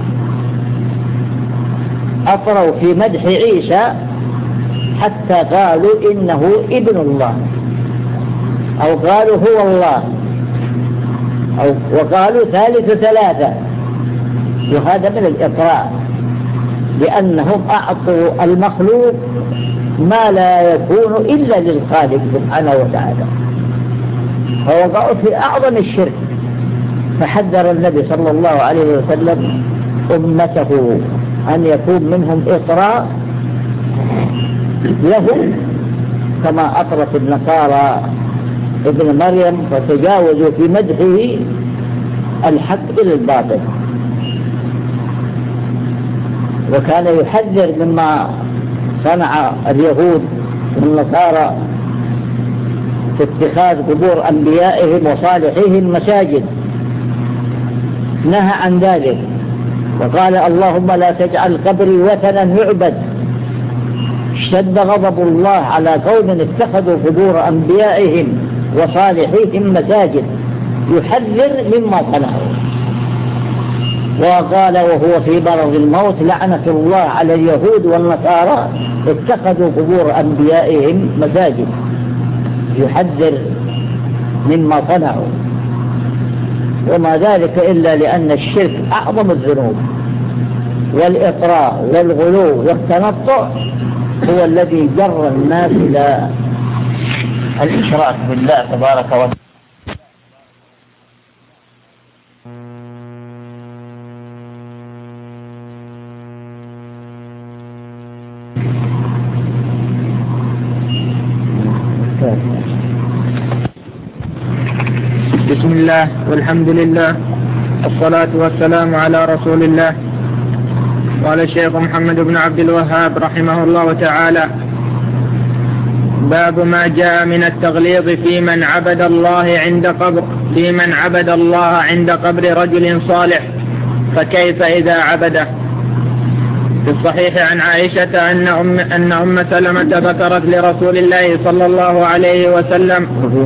[SPEAKER 2] أطروا في مدح عيسى حتى قالوا إنه ابن الله، أو قالوا هو الله، أو وقالوا ثالث ثلاثة. وهذا من الإطراء، لأنهم أعطوا المخلوق ما لا يكون إلا للخالق سبحانه وتعالى، فوقعوا في أعظم الشرك. فحذر النبي صلى الله عليه وسلم أمته أن يكون منهم إطراء لهم كما أطرت النصارى ابن مريم فتجاوزوا في مدحه الحق إلى الباطل. وكان يحذر مما صنع اليهود والنصارى في اتخاذ قبور أنبيائهم وصالحيهم مساجد، نهى عن ذلك وقال: اللهم لا تجعل قبري وثنا يعبد. اشتد غضب الله على قوم اتخذوا قبور أنبيائهم وصالحيهم مساجد، يحذر مما صنعوا. وقال وهو في مرض الموت: لعنة الله على اليهود والنصارى اتخذوا قبور أنبيائهم مساجد، يحذر مما صنعوا. وما ذلك إلا لأن الشرك أعظم الذنوب، والإطراء والغلو والتنطع هو الذي جر الناس إلى الإشراك بالله تبارك وتعالى.
[SPEAKER 1] بسم الله والحمد لله والصلاة والسلام على رسول الله قال الشيخ محمد بن عبد الوهاب رحمه الله تعالى: باب ما جاء من التغليظ في من عبد الله عند قبر في من عبد الله عند قبر رجل صالح، فكيف إذا عبده؟ في الصحيح عن عائشة أن أم, أن أم سلمة ذكرت لرسول الله صلى الله عليه وسلم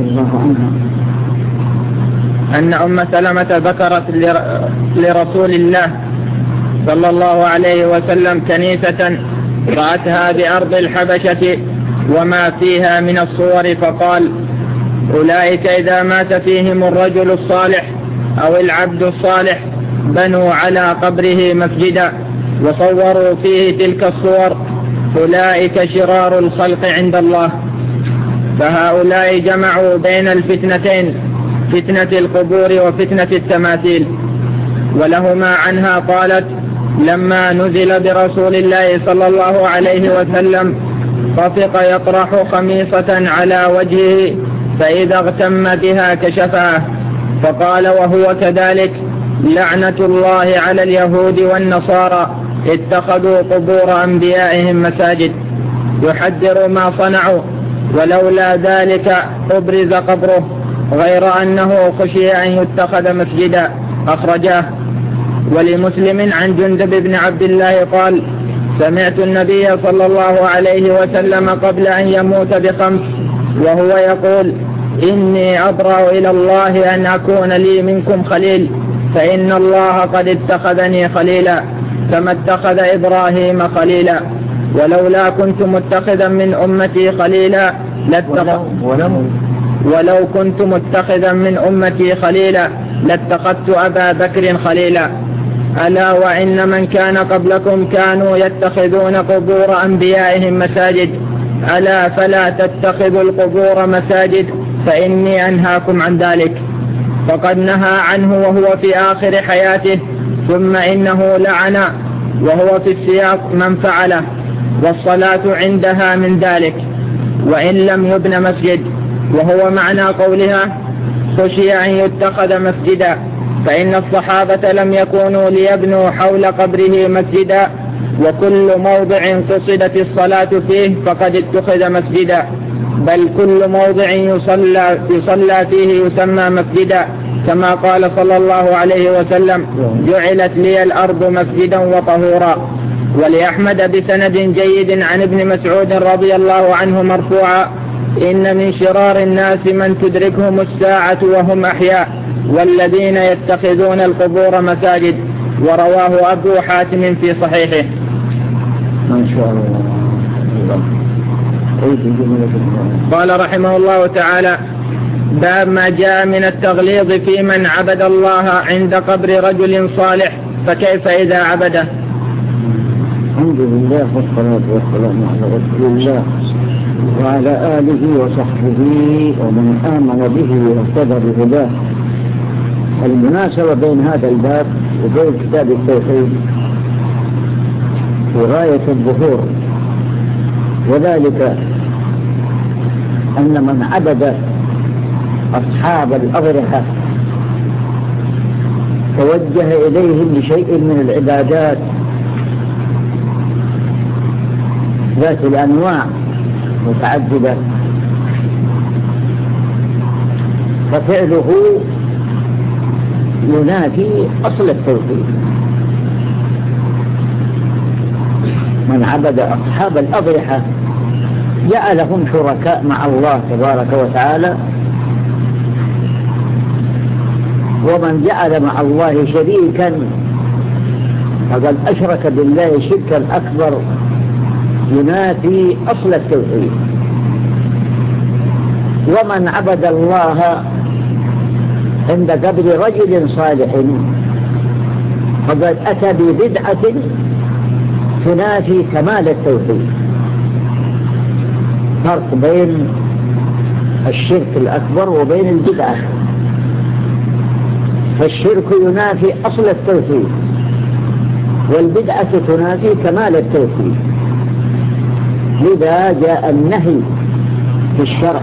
[SPEAKER 1] أن أم سلمة ذكرت لرسول الله صلى الله عليه وسلم كنيسة رأتها بأرض الحبشة وما فيها من الصور، فقال: أولئك إذا مات فيهم الرجل الصالح أو العبد الصالح بنوا على قبره مسجدا وصوروا فيه تلك الصور، أولئك شرار الخلق عند الله. فهؤلاء جمعوا بين الفتنتين، فتنة القبور وفتنة التماثيل. ولهما عنها قالت: لما نزل برسول الله صلى الله عليه وسلم طفق يطرح خميصة على وجهه، فإذا اغتم بها كشفها، فقال وهو كذلك: لعنة الله على اليهود والنصارى اتخذوا قبور أنبيائهم مساجد. يحذر ما صنعوا، ولولا ذلك أبرز قبره، غير أنه خشي أن يتخذ مسجدا. أخرجاه. ولمسلم عن جندب بن عبد الله قال: سمعت النبي صلى الله عليه وسلم قبل أن يموت بخمس وهو يقول: إني أبرأ إلى الله أن أكون لي منكم خليل، فإن الله قد اتخذني خليلا كما اتخذ إبراهيم خليلا، ولولا كنت متخذا من أمتي خليلا ولو كنت متخذا من أمتي خليلا لاتخذت أبا بكر خليلا. ألا وإن من كان قبلكم كانوا يتخذون قبور أنبيائهم مساجد، ألا فلا تتخذوا القبور مساجد، فإني أنهاكم عن ذلك. فقد نهى عنه وهو في آخر حياته، ثم إنه لعن وهو في السياق من فعله، والصلاة عندها من ذلك وإن لم يبن مسجد. وهو معنى قولها: خشي أن يتخذ مسجدا، فإن الصحابة لم يكونوا ليبنوا حول قبره مسجدا، وكل موضع قصدت الصلاة فيه فقد اتخذ مسجدا، بل كل موضع يصلى, يصلى فيه يسمى مسجدا، كما قال صلى الله عليه وسلم: جعلت لي الأرض مسجدا وطهورا. ولأحمد بسند جيد عن ابن مسعود رضي الله عنه مرفوعا: إن من شرار الناس من تدركهم الساعة وهم أحياء، والذين يتخذون القبور مساجد. ورواه أبو حاتم في صحيحه.
[SPEAKER 2] ما شاء الله.
[SPEAKER 1] قال رحمه الله تعالى: باب ما جاء من التغليظ في من عبد الله عند قبر رجل صالح، فكيف إذا عبده؟
[SPEAKER 2] الحمد لله والصلاة والسلام على رسول الله وعلى آله وصحبه ومن آمن به واهتدى بهداه. المناسبة بين هذا الباب وبين كتاب التوحيد في غاية الظهور، وذلك أن من عبد أصحاب الأضرحة توجه إليهم بشيء من العبادات ذات الأنواع متعددة، ففعله ينافي أصل التوحيد. من عبد أصحاب الأضرحة جعلهم شركاء مع الله تبارك وتعالى، ومن جعل مع الله شريكا فقد أشرك بالله شركا أكبر ينافي أصل التوحيد. ومن عبد الله عند قبر رجل صالح فقد أتى ببدعة تنافي كمال التوحيد. فرق بين الشرك الأكبر وبين البدعة. فالشرك ينافي أصل التوحيد، والبدعة تنافي كمال التوحيد. لذا جاء النهي في الشرع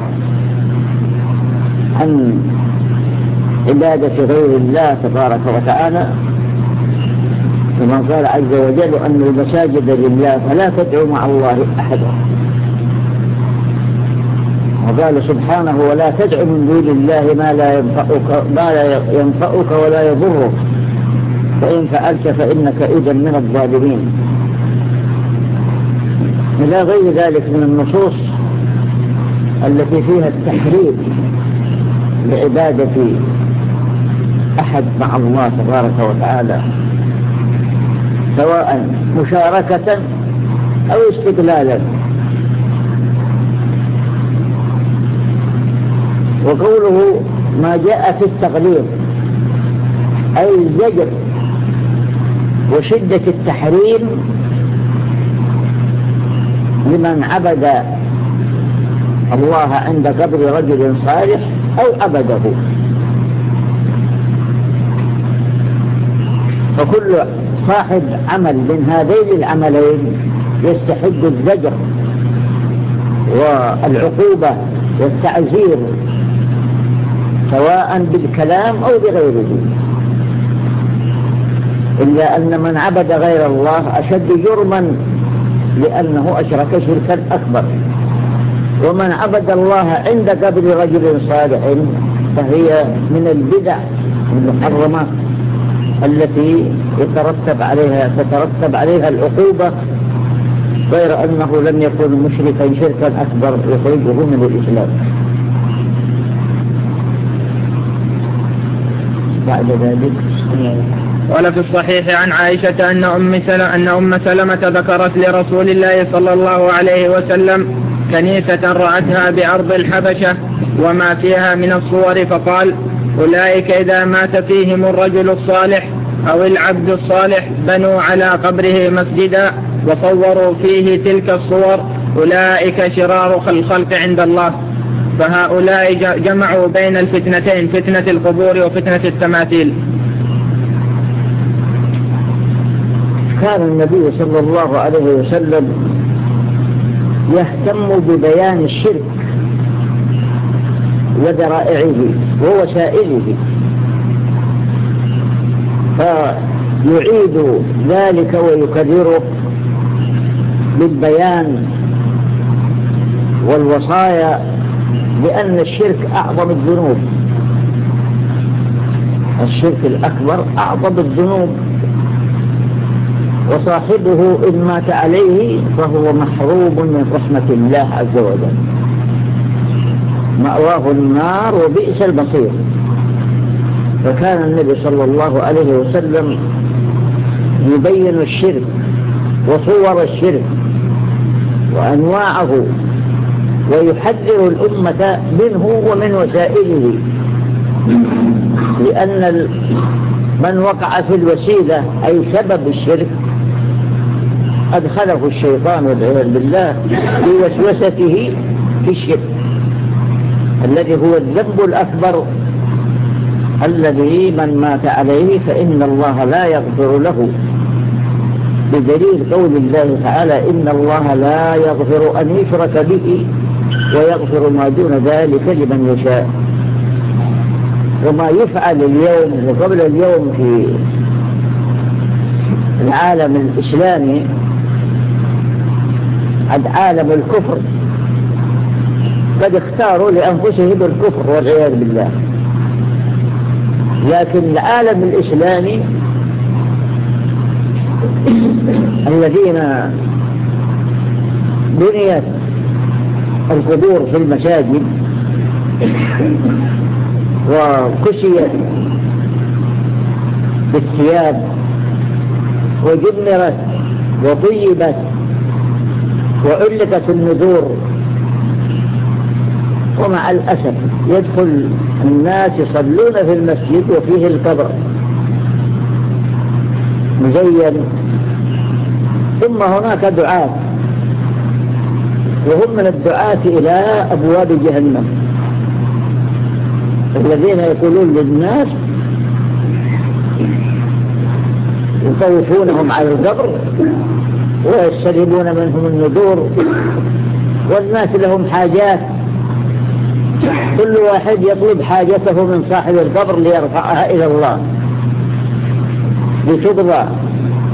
[SPEAKER 2] عن عبادة غير الله تبارك وتعالى كما قال عز وجل أن المساجد لله فلا تدعوا مع الله أحدا. وقال سبحانه ولا تدع من دون الله ما لا ينفعك, ما لا ينفعك ولا يضرك فإن فعلت فإنك إذا من الظالمين. إلى غير ذلك من النصوص التي فيها التحريم لعبادة أحد مع الله تبارك وتعالى سواء مشاركة أو استقلالا. وقوله ما جاء في التغليظ أي الزجر وشدة التحريم لمن عبد الله عند قبر رجل صالح أو عبده. فكل صاحب عمل من هذين العملين يستحق الزجر والعقوبة والتعزير سواء بالكلام أو بغيره، إلا أن من عبد غير الله أشد جرما لأنه أشرك شركا أكبر، ومن عبد الله عند قبر رجل صالح فهي من البدع المحرمة التي يترتب عليها تترتب عليها العقوبة، غير أنه لم يكن مشركا شركا أكبر يخرجه من الإسلام. بعد ذلك
[SPEAKER 1] قال في الصحيح عن عائشة أن أم سلمة, أن أم سلمة ذكرت لرسول الله صلى الله عليه وسلم كنيسة رأتها بأرض الحبشة وما فيها من الصور فقال أولئك إذا مات فيهم الرجل الصالح أو العبد الصالح بنوا على قبره مسجدا وصوروا فيه تلك الصور أولئك شرار الخلق عند الله. فهؤلاء جمعوا بين الفتنتين فتنة القبور وفتنة التماثيل.
[SPEAKER 2] كان النبي صلى الله عليه وسلم يهتم ببيان الشرك وذرائعه ووسائله، فيعيد ذلك ويكرره بالبيان والوصايا بأن الشرك أعظم الذنوب، الشرك الأكبر أعظم الذنوب، وصاحبه إن مات عليه فهو محروم من رحمة الله عز وجل، مأواه النار وبئس المصير. فكان النبي صلى الله عليه وسلم يبين الشرك وصور الشرك وأنواعه ويحذر الأمة منه ومن وسائله، لأن من وقع في الوسيلة أي سبب الشرك أدخله الشيطان والعياذ بالله بوسوسته في الشرك الذي هو الذنب الأكبر الذي من مات عليه فإن الله لا يغفر له، بدليل قول الله تعالى إن الله لا يغفر أن يشرك به ويغفر ما دون ذلك لمن يشاء. وما يفعل اليوم وقبل اليوم في العالم الإسلامي عند عالم الكفر قد اختاروا لأنفسهم الكفر والعياذ بالله، لكن العالم الإسلامي الذين بنيت القبور في المساجد وكسيت بالثياب وجمرت وطيبت وعلقت النذور، ومع الأسف يدخل الناس يصلون في المسجد وفيه القبر مزين. ثم هناك دعاة وهم من الدعاة إلى أبواب جهنم الذين يقولون للناس يطوفونهم على القبر ويستلمون منهم النذور، والناس لهم حاجات، كل واحد يطلب حاجته من صاحب القبر ليرفعها إلى الله لتقضى،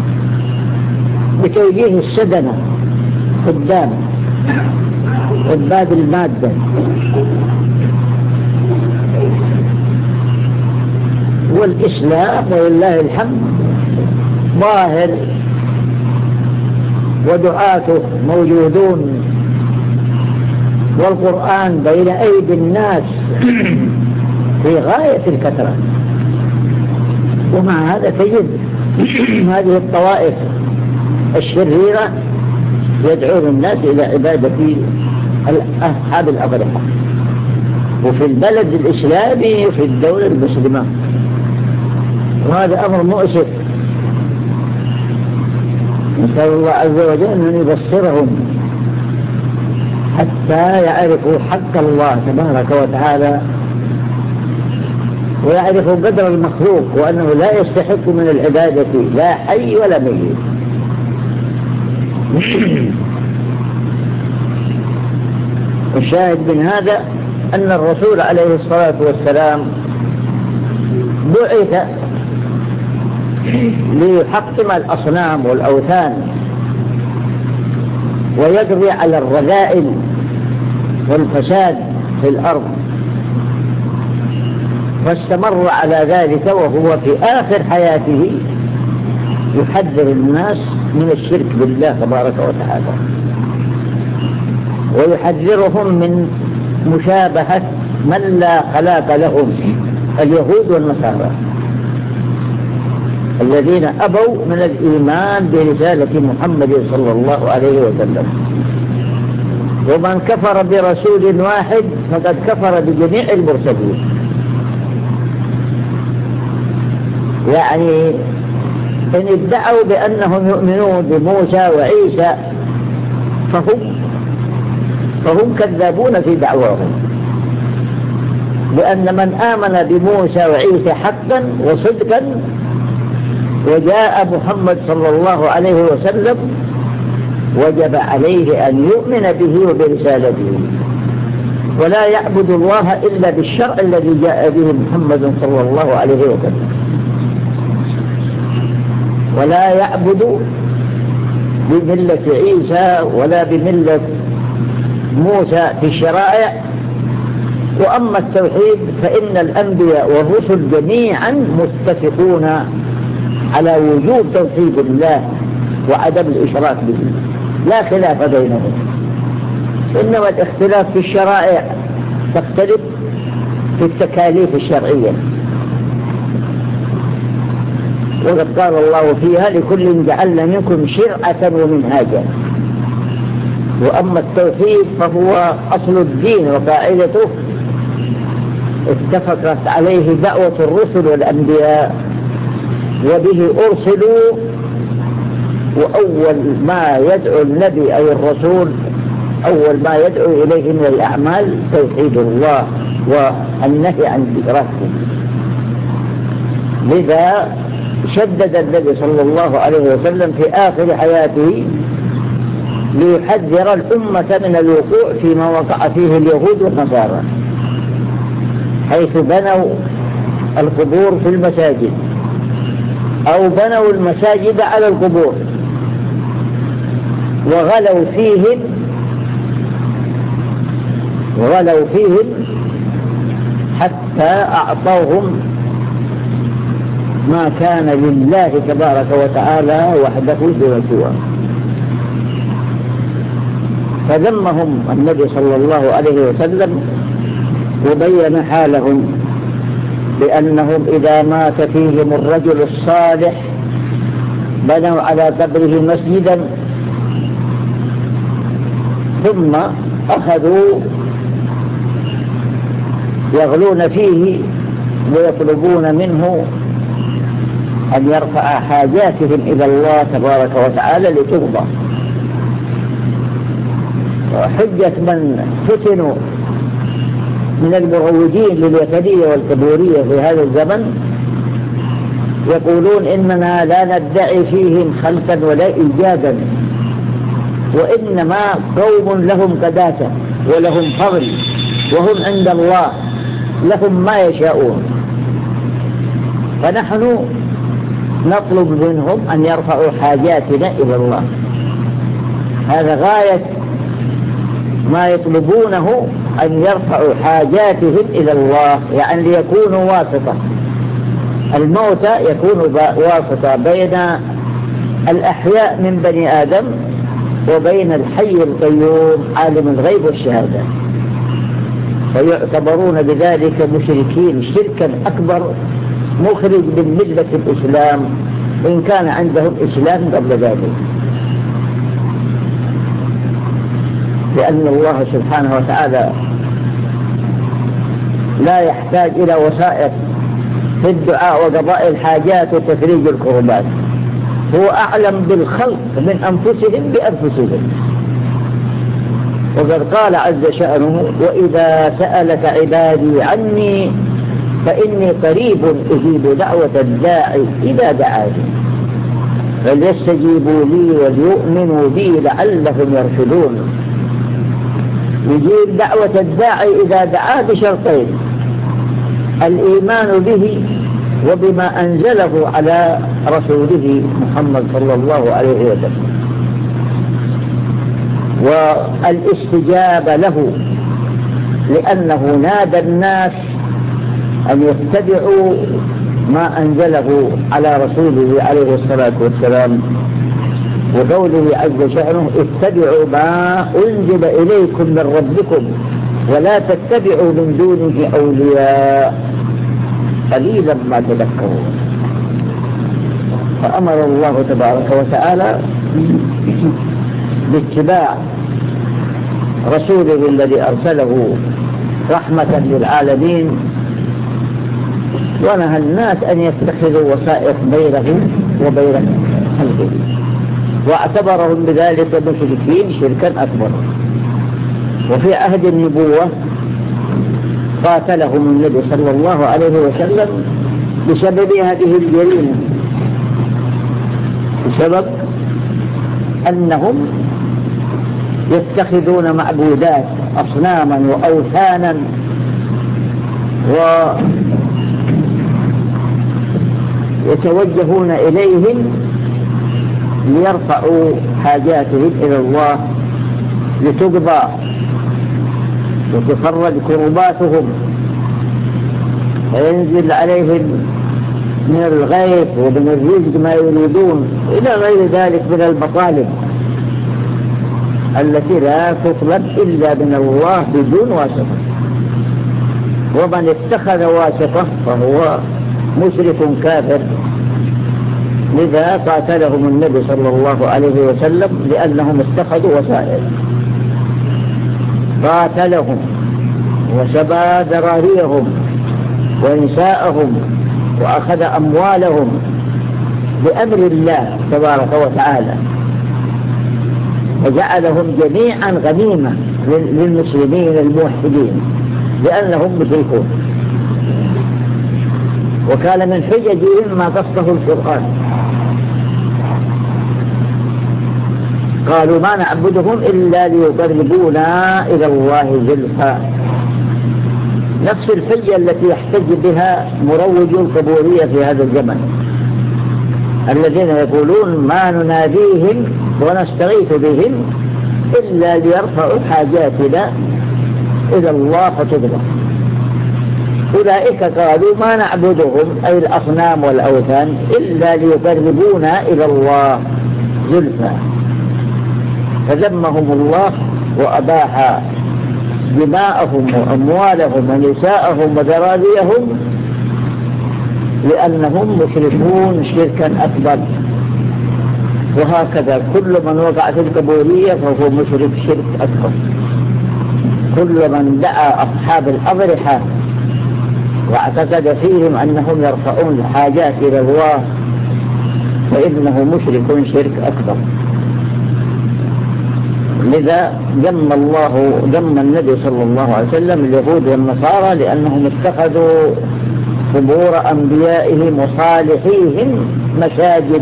[SPEAKER 2] بتوجيه السدنة قدام عباد المادة، والإسلام ولله الحمد ظاهر ودعاته موجودون، والقرآن بين أيدي الناس في غاية الكثرة. ومع هذا تجد هذه الطوائف الشريرة يدعون الناس إلى عبادة أصحاب الأضرحة، وفي البلد الإسلامي وفي الدولة المسلمة، وهذا أمر مؤسف. نسأل الله عز وجل أن يبصرهم حتى يعرفوا حق الله تبارك وتعالى، ويعرفوا قدر المخلوق، وأنه لا يستحق من العبادة لا حي ولا ميت. الشاهد من هذا أن الرسول عليه الصلاة والسلام بعث ليحطم الأصنام والأوثان ويجري على الرذائل والفساد في الأرض، فاستمر على ذلك وهو في آخر حياته يحذر الناس من الشرك بالله تبارك وتعالى، ويحذرهم من مشابهة من لا خلاق لهم، اليهود والنصارى الذين أبوا من الإيمان برسالة محمد صلى الله عليه وسلم. ومن كفر برسول واحد فقد كفر بجميع المرسلين. يعني إن ادعوا بأنهم يؤمنون بموسى وعيسى فهم فهم كذابون في دعواهم، لأن من آمن بموسى وعيسى حقا وصدقا وجاء محمد صلى الله عليه وسلم وجب عليه أن يؤمن به وبرسالته، ولا يعبد الله إلا بالشرع الذي جاء به محمد صلى الله عليه وسلم، ولا يعبد بملة عيسى ولا بملة موسى في الشرائع. وأما التوحيد فإن الأنبياء والرسل جميعا متفقون على وجوب توحيد الله وعدم الإشراك به، لا خلاف بينهم، إنما الاختلاف في الشرائع تختلف في التكاليف الشرعية. وقد قال الله فيها لكل جعلنا منكم شرعة ومنهاجا. وأما التوحيد فهو أصل الدين وقاعدته اتفقت عليه دعوة الرسل والأنبياء وبه أرسلوا، وأول ما يدعو النبي أو الرسول أول ما يدعو إليه من الأعمال توحيد الله والنهي عن الإشراك به. لذا شدد النبي صلى الله عليه وسلم في آخر حياته ليحذر الأمة من الوقوع فيما وقع فيه اليهود والنصارى، حيث بنوا القبور في المساجد أو بنوا المساجد على القبور وغلوا فيهم وغلوا فيهم حتى أعطوهم ما كان لله تبارك وتعالى وحده دون سواه. فذمهم النبي صلى الله عليه وسلم وبين حالهم بأنهم إذا مات فيهم الرجل الصالح بنوا على قبره مسجدا، ثم أخذوا يغلون فيه ويطلبون منه أن يرفع حاجاتهم إلى الله تبارك وتعالى لتقضى. وحجة من فتنوا من المروجين للوثنية والقبورية في هذا الزمن يقولون إننا لا ندعي فيهم خلقا ولا إيجادا، وإنما قوم لهم قداسة ولهم فضل وهم عند الله لهم ما يشاءون، فنحن نطلب منهم أن يرفعوا حاجاتنا إلى الله. هذا غاية ما يطلبونه، أن يرفعوا حاجاتهم إلى الله، يعني ليكونوا واسطة. الموتى يكون واسطة بين الأحياء من بني آدم وبين الحي القيوم عالم الغيب والشهادة، فيعتبرون بذلك مشركين شركا أكبر مخرج من ملة الإسلام، وإن كان عندهم إسلام قبل ذلك. لأن الله سبحانه وتعالى لا يحتاج إلى وسائط في الدعاء وقضاء الحاجات وتفريج الكربات، هو أعلم بالخلق من أنفسهم بأنفسهم. وقد قال عز شأنه: وإذا سألك عبادي عني فإني قريب أجيب دعوة الداعي إذا دعاني فليستجيبوا لي وليؤمنوا بي لعلهم يرشدون. يجيب دعوة الداعي إذا دعاه بشرطين: الإيمان به وبما أنزله على رسوله محمد صلى الله عليه وسلم، والاستجابة له، لأنه نادى الناس أن يتبعوا ما أنزله على رسوله عليه الصلاة والسلام، وقوله عز شأنه: اتبعوا ما أنزل إليكم من ربكم ولا تتبعوا من دونه أولياء قليلا ما تذكرون. فأمر الله تبارك وتعالى باتباع رسوله الذي أرسله رحمة للعالمين، ونهى الناس أن يتخذوا وسائط بينه وبين خلقه، واعتبرهم بذلك مشركين شركا أكبر. وفي عهد النبوة قاتلهم النبي صلى الله عليه وسلم بسبب هذه الجريمة، بسبب أنهم يتخذون معبودات أصناما وأوثانا ويتوجهون إليهم ليرفعوا حاجاتهم إلى الله لتقضى وتفرج كرباتهم وينزل عليهم من الغيث ومن الرزق ما يريدون إلى غير ذلك من المطالب التي لا تطلب إلا من الله بدون واسطة. ومن اتخذ واسطة فهو مشرك كافر. لذا قاتلهم النبي صلى الله عليه وسلم لأنهم اتخذوا وسائل، قاتلهم وسبى ذراريهم ونساءهم وأخذ أموالهم بأمر الله تبارك وتعالى، وجعلهم جميعا غنيمة للمسلمين الموحدين لأنهم مشركون. وكان من حججهم ما قصه القرآن، قالوا ما نعبدهم إلا ليقربونا إلى الله زلفى. نفس الحجة التي يحتج بها مروج القبورية في هذا الزمن، الذين يقولون ما نناديهم ونستغيث بهم إلا ليرفعوا حاجاتنا إلى الله فتقضى. أولئك قالوا ما نعبدهم أي الأصنام والأوثان إلا ليقربونا إلى الله زلفى، فذمهم الله وأباح دماءهم وأموالهم ونساءهم وذراريهم لأنهم مشركون شركا أكبر. وهكذا كل من وقع في القبورية فهو مشرك شرك أكبر. كل من دعا أصحاب الأضرحة واعتقد فيهم أنهم يرفعون الحاجات إلى الله فإنه مشرك شرك أكبر. لذا ذم الله ذم النبي صلى الله عليه وسلم اليهود والنصارى لأنهم اتخذوا قبور أنبيائهم وصالحيهم مساجد.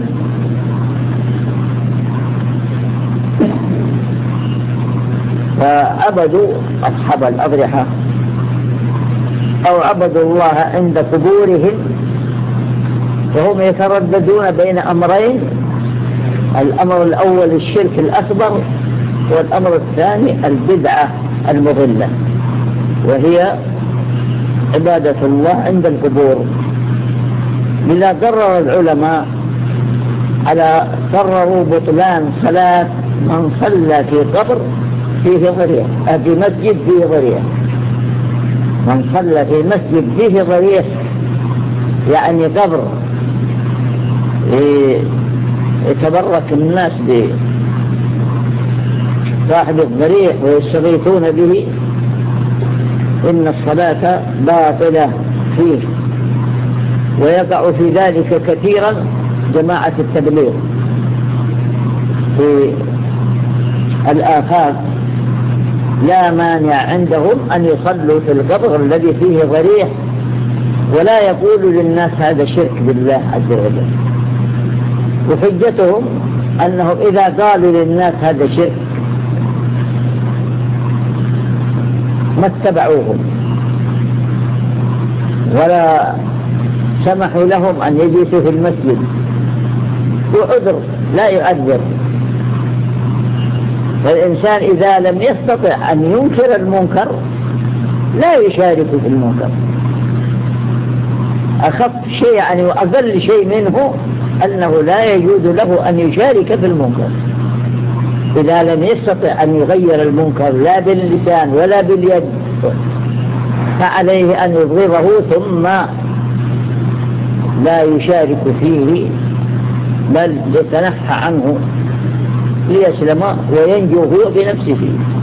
[SPEAKER 2] فعبدوا أصحاب الأضرحة أو عبدوا الله عند قبورهم وهم يترددون بين أمرين: الأمر الأول الشرك الأكبر، والأمر الثاني البدعة المضلة، وهي عبادة الله عند القبور. لذا قرر العلماء على قرروا بطلان صلاة من صلى في قبر فيه ضريح، في مسجد فيه ضريح. من صلى في مسجد فيه ضريح يعني قبر يتبرك الناس بصاحب الضريح ويستغيثون به، إن الصلاة باطلة فيه. ويقع في ذلك كثيرا جماعة التبليغ في الآفاق، لا مانع عندهم أن يصلوا في القبر الذي فيه ضريح، ولا يقول للناس هذا شرك بالله عز وجل. وحجتهم أنه إذا قالوا للناس هذا شرك ما اتبعوهم ولا سمحوا لهم أن يجلسوا في المسجد، وعذر لا يؤذر. فالإنسان إذا لم يستطع أن ينكر المنكر لا يشارك في المنكر. أخف شيء يعني وأقل شيء منه أنه لا يجوز له أن يشارك في المنكر. إذا لم يستطع أن يغير المنكر لا باللسان ولا باليد فعليه أن يبغضه ثم لا يشارك فيه، بل يتنحى عنه ليسلم وينجو هو بنفسه.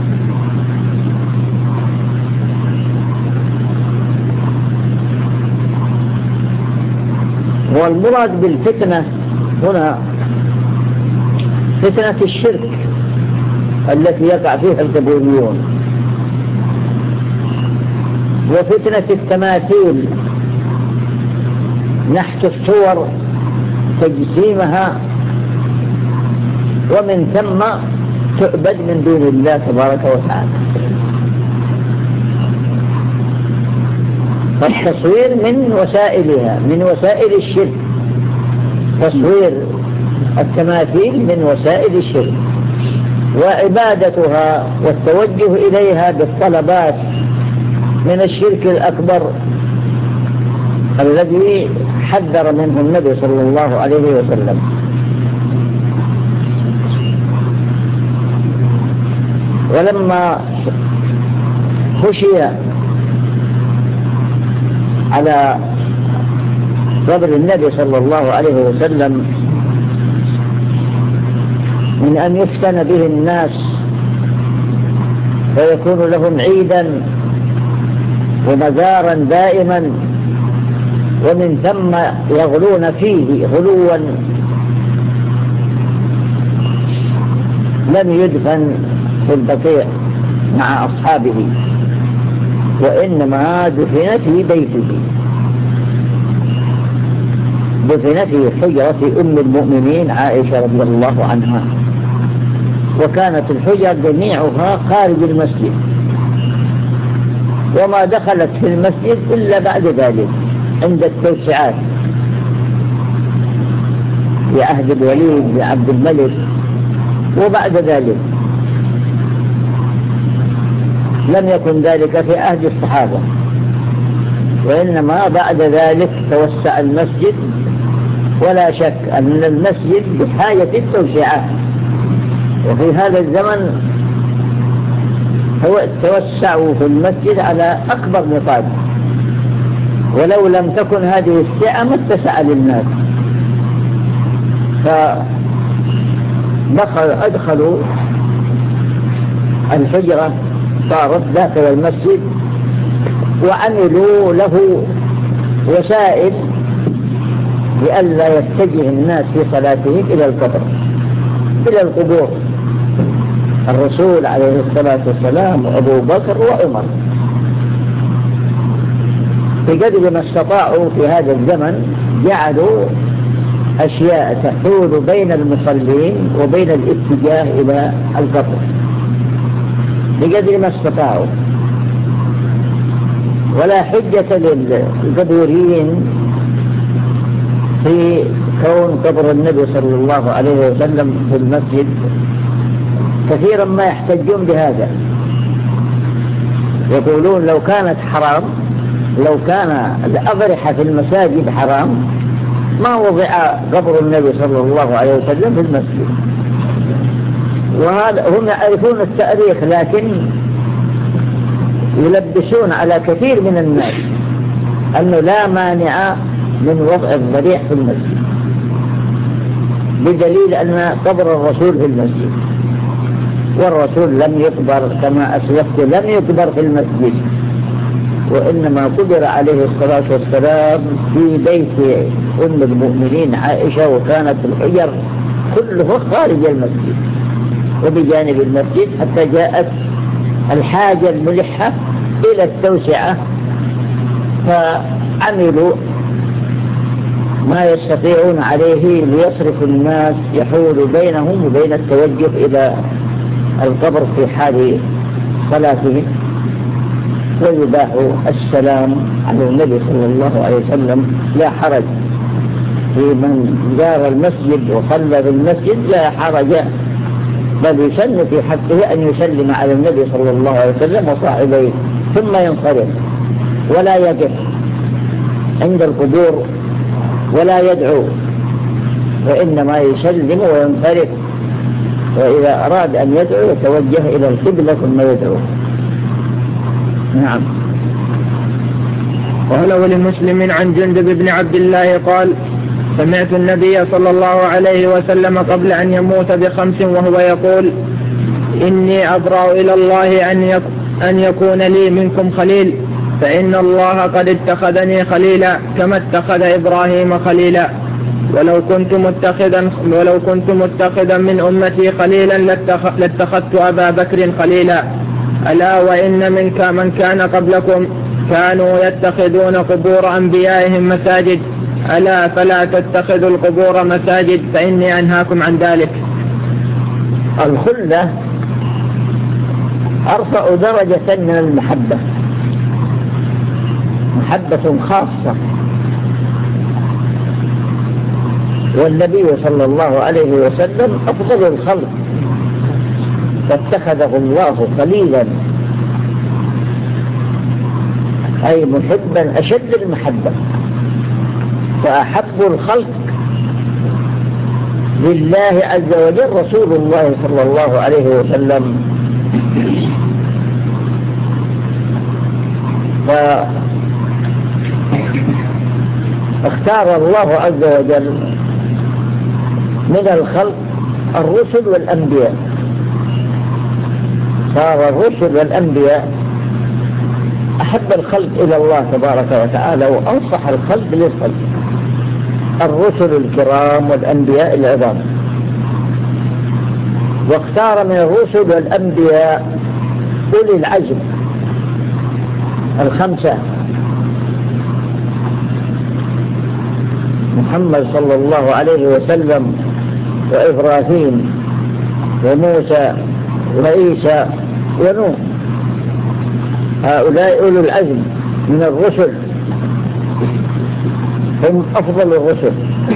[SPEAKER 2] والمراد بالفتنة هنا فتنة الشرك التي يقع فيها القبوريون، وفتنة التماثيل نحت الصور تجسيمها، ومن ثم تعبد من دون الله تبارك وتعالى. فالتصوير من وسائلها، من وسائل الشرك. تصوير التماثيل من وسائل الشرك، وعبادتها والتوجه إليها بالطلبات من الشرك الأكبر الذي حذر منه النبي صلى الله عليه وسلم. ولما خشي على قبر النبي صلى الله عليه وسلم من أن يفتن به الناس ويكون لهم عيدا ومزارا دائما، ومن ثم يغلون فيه غلوا، لم يدفن في البقيع مع أصحابه، وإنما دفن في بيته، دفن في حجرة أم المؤمنين عائشة رضي الله عنها. وكانت الحجر جميعها خارج المسجد، وما دخلت في المسجد إلا بعد ذلك عند التوسعات في عهد الوليد لعبد الملك، وبعد ذلك لم يكن ذلك في عهد الصحابة، وإنما بعد ذلك توسع المسجد. ولا شك أن المسجد بحاجة التوسعات، وفي هذا الزمن توسعوا في المسجد على أكبر نطاق، ولو لم تكن هذه السعة ما اتسع للناس. فأدخلوا الحجرة صارت داخل المسجد، وعملوا له وسائل لئلا يتجه الناس في صلاتهم إلى القبر إلى القبور. الرسول عليه الصلاة والسلام وأبو بكر وعمر بقدر ما استطاعوا في هذا الزمن جعلوا أشياء تحول بين المصلين وبين الاتجاه إلى القبر بقدر ما استطاعوا. ولا حجة للقبوريين في كون قبر النبي صلى الله عليه وسلم في المسجد كثيرا ما يحتجون بهذا، يقولون لو كانت حرام، لو كان الأضرحة في المساجد حرام ما وضع قبر النبي صلى الله عليه وسلم في المسجد. وهذا هم يعرفون التاريخ، لكن يلبسون على كثير من الناس أنه لا مانع من وضع الضريح في المسجد، بدليل أن قبر الرسول في المسجد، والرسول لم يقبر كما أسلفت لم يقبر في المسجد، وإنما قبر عليه الصلاة والسلام في بيت أم المؤمنين عائشة، وكانت الحجر كله خارج المسجد وبجانب المسجد، حتى جاءت الحاجة الملحة إلى التوسعة فعملوا ما يستطيعون عليه ليصرف الناس يحول بينهم وبين التوجه إلى القبر في حال صلاتهم، ويباح السلام على النبي صلى الله عليه وسلم، لا حرج في من زار المسجد وصلى بالمسجد، لا حرج، بل يسن في حقه أن يسلم على النبي صلى الله عليه وسلم وصاحبيه ثم ينصرف، ولا يقف عند القبور ولا يدعو، وإنما يسلم وينصرف، وإذا أراد أن يدعو يتوجه إلى القبلة ثم يدعو. نعم.
[SPEAKER 1] وهو لمسلم عن جندب بن عبد الله قال: سمعت النبي صلى الله عليه وسلم قبل أن يموت بخمس وهو يقول: إني أبرأ إلى الله أن أن يكون لي منكم خليل، فإن الله قد اتخذني خليلا كما اتخذ إبراهيم خليلا، ولو كنت متخذا ولو كنت متخذا من أمتي خليلا لاتخذت أبا بكر خليلا. ألا وإن منك من كان قبلكم كانوا يتخذون قبور أنبيائهم مساجد، ألا فلا تتخذوا القبور مساجد فإني أنهاكم عن ذلك.
[SPEAKER 2] الخلة أرفع درجة من المحبة، محبة خاصة، والنبي صلى الله عليه وسلم أفضل الخلق، فاتخذه الله خليلا، أي محبا أشد المحبة، فأحب الخلق لله عز وجل رسول الله صلى الله عليه وسلم. فاختار الله عز وجل من الخلق الرسل والأنبياء، صار الرسل والأنبياء أحب الخلق إلى الله تبارك وتعالى وأنصح الخلق للخلق، الرسل الكرام والأنبياء العظام. واختار من الرسل والأنبياء أولي العزم الخمسة، محمد صلى الله عليه وسلم وإبراهيم وموسى وعيسى ونوح، هؤلاء أولو العزم من الرسل، هم أفضل الرسل.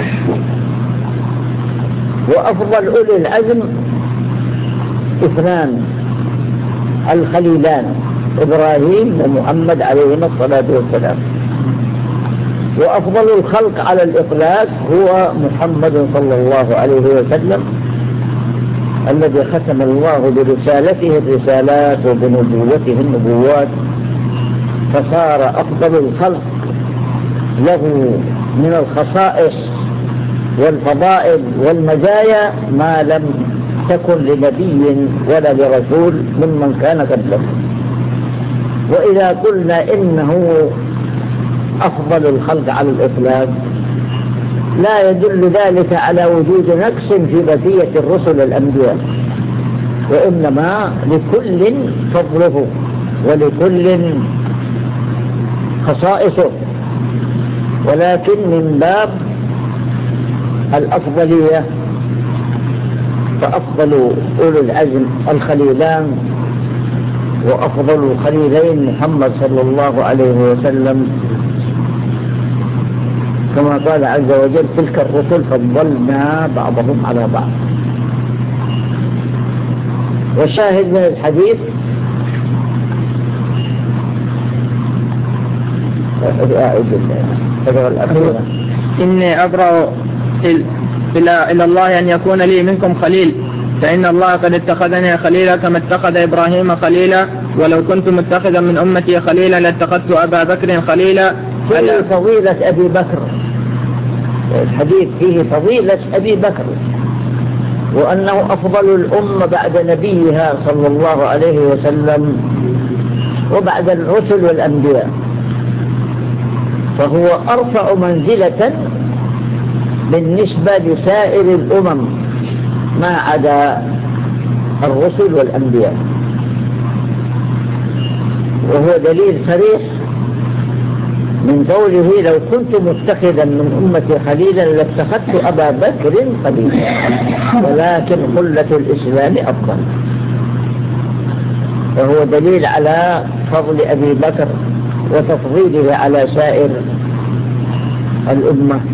[SPEAKER 2] وأفضل أولي العزم اثنان، الخليلان إبراهيم ومحمد عليهما الصلاة والسلام. وأفضل الخلق على الإطلاق هو محمد صلى الله عليه وسلم، الذي ختم الله برسالته الرسالات وبنبوته النبوات، فصار أفضل الخلق له من الخصائص والفضائل والمزايا ما لم تكن لنبي ولا لرسول ممن كان قبله. وإذا قلنا إنه أفضل الخلق على الإطلاق لا يدل ذلك على وجود نقص في بقية الرسل الأنبياء، وإنما لكل فضله ولكل خصائصه، ولكن من باب الأفضلية فأفضل أولي العزم الخليلان، وأفضل الخليلين محمد صلى الله عليه وسلم كما قال عز وجل تلك الرسل فضلنا بعضهم على بعض. والشاهد من الحديث
[SPEAKER 1] إني أبرأ إلى إلى الله أن يكون لي منكم خليل، فإن الله قد اتخذني خليلا كما اتخذ إبراهيم خليلا، ولو كنت متخذا من أمتي خليلا لاتخذت أبا بكر خليلا.
[SPEAKER 2] فيه فضيلة أبي بكر، الحديث فيه فضيلة أبي بكر، وأنه أفضل الأمة بعد نبيها صلى الله عليه وسلم وبعد الرسل والأنبياء، فهو أرفع منزلة بالنسبة لسائر الأمم ما عدا الرسل والأنبياء. وهو دليل صريح من قوله لو كنت متخذا من أمتي خليلا لاتخذت أبا بكر خليلا، ولكن خلة الإسلام أفضل. وهو دليل على فضل أبي بكر وتفضيله على سائر الأمة.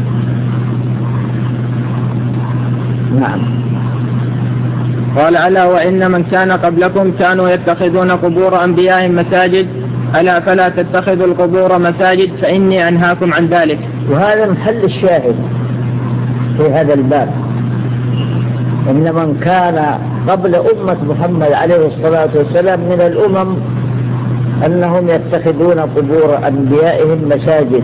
[SPEAKER 2] نعم.
[SPEAKER 1] قال ألا وإن من كان قبلكم كانوا يتخذون قبور أنبيائهم مساجد، ألا فلا تتخذوا القبور مساجد فإني أنهاكم عن ذلك.
[SPEAKER 2] وهذا محل الشاهد في هذا الباب، إن من كان قبل أمة محمد عليه الصلاة والسلام من الأمم أنهم يتخذون قبور أنبيائهم مساجد،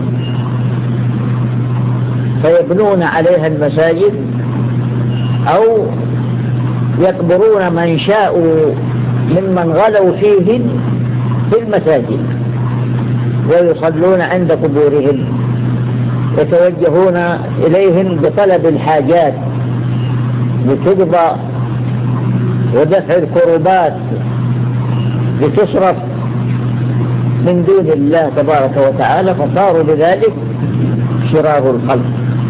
[SPEAKER 2] فيبنون عليها المساجد أو يقبرون من شاءوا ممن غلوا فيهم في المساجد ويصلون عند قبورهم، يتوجهون إليهم بطلب الحاجات لتقضى ودفع الكربات لتصرف من دون الله تبارك وتعالى، فصاروا بذلك شرار الخلق.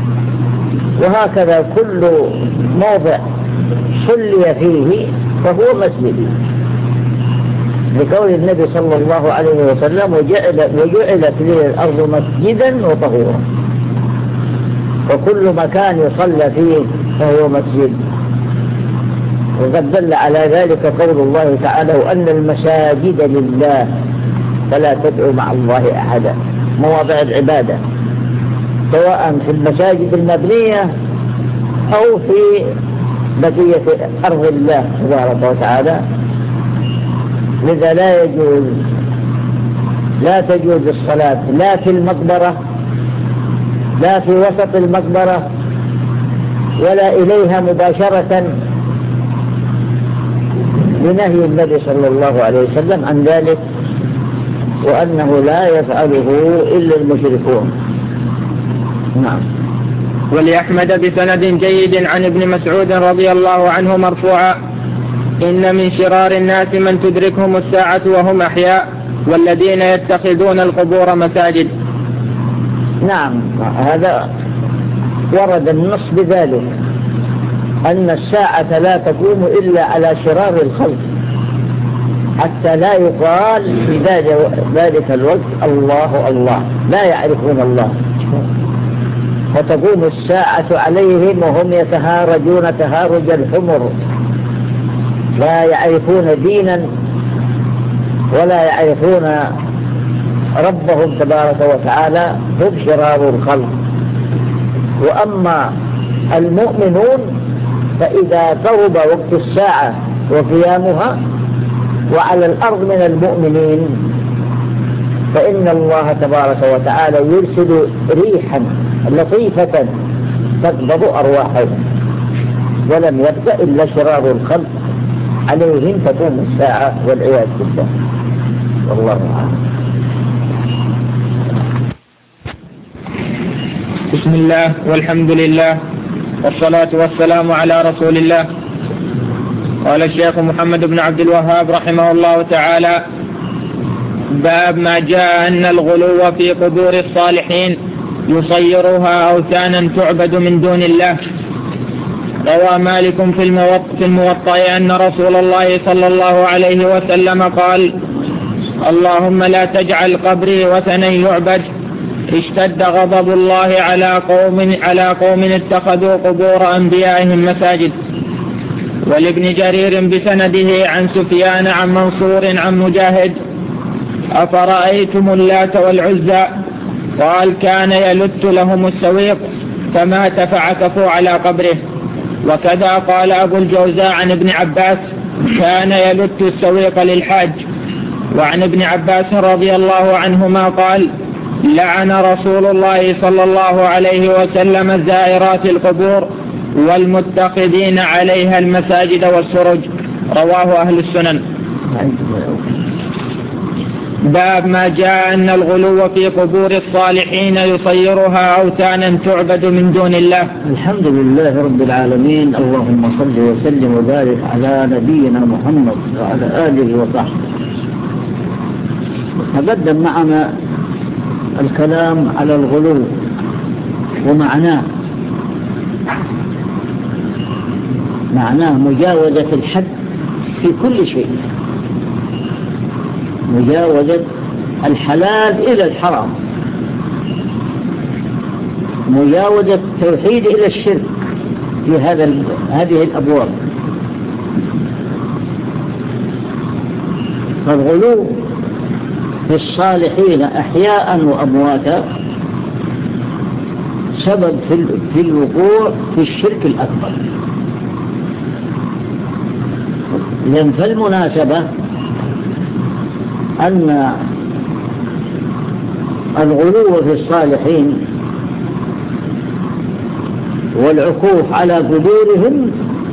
[SPEAKER 2] وهكذا كل موضع صلي فيه فهو مسجد، لقول النبي صلى الله عليه وسلم وجعل وجعلت لي الأرض مسجدا وطهورا، وكل مكان يصلى فيه فهو مسجد. وقد دل على ذلك قول الله تعالى وأن المساجد لله فلا تدعوا مع الله أحدا، مواضع العبادة سواء في المساجد المبنية أو في بقية أرض الله تبارك وتعالى. لذا لا يجوز لا تجوز الصلاة لا في المقبرة لا في وسط المقبرة ولا إليها مباشرة، لنهي النبي صلى الله عليه وسلم عن ذلك، وأنه لا يفعله إلا المشركون. نعم.
[SPEAKER 1] ولأحمد بسند جيد عن ابن مسعود رضي الله عنه مرفوعا: إن من شرار الناس من تدركهم الساعة وهم أحياء والذين يتخذون القبور مساجد.
[SPEAKER 2] نعم، هذا ورد النص بذلك، أن الساعة لا تقوم إلا على شرار الخلق، حتى لا يقال في ذلك الوقت الله الله، لا يعرفون الله، فتقوم الساعة عليهم وهم يتهارجون تهارج الحمر، لا يعرفون دينا ولا يعرفون ربهم تبارك وتعالى، هم شرار الخلق. وأما المؤمنون فإذا قرب وقت الساعة وقيامها وعلى الأرض من المؤمنين فإن الله تبارك وتعالى يرسل ريحا لطيفة تقبض أرواحهم، ولم يبقى إلا شرار الخلق عليهم تقوم الساعة والعياذ بالله، والله أعلم.
[SPEAKER 1] بسم الله والحمد لله والصلاة والسلام على رسول الله. قال الشيخ محمد بن عبد الوهاب رحمه الله تعالى: باب ما جاء أن الغلو في قبور الصالحين يصيرها أوثانا تعبد من دون الله. روى مالك في الموطأ أن رسول الله صلى الله عليه وسلم قال: اللهم لا تجعل قبري وثنا يعبد، اشتد غضب الله على قوم على قوم اتخذوا قبور أنبيائهم مساجد. ولابن جرير بسنده عن سفيان عن منصور عن مجاهد: أفرأيتم اللات والعزى؟ قال: كان يلت لهم السويق فمات فعكفوا على قبره. وكذا قال أبو الجوزاء عن ابن عباس: كان يلت السويق للحاج. وعن ابن عباس رضي الله عنهما قال: لعن رسول الله صلى الله عليه وسلم زائرات القبور والمتخذين عليها المساجد والسرج. رواه أهل السنن. باب ما جاء أن الغلو في قبور الصالحين يصيرها أوثانا تعبد من دون الله.
[SPEAKER 2] الحمد لله رب العالمين، اللهم صل وسلم وبارك على نبينا محمد وعلى آله وصحبه. تقدم معنا الكلام على الغلو ومعناه معناه مجاوزة الحد في كل شيء، مجاوزة الحلال إلى الحرام، مجاوزة التوحيد إلى الشرك في هذا هذه الأبواب. فالغلو في الصالحين أحياء وأمواتا سبب في الوقوع في الشرك الأكبر. لأن فالمناسبة أن الغلو في الصالحين والعكوف على قبورهم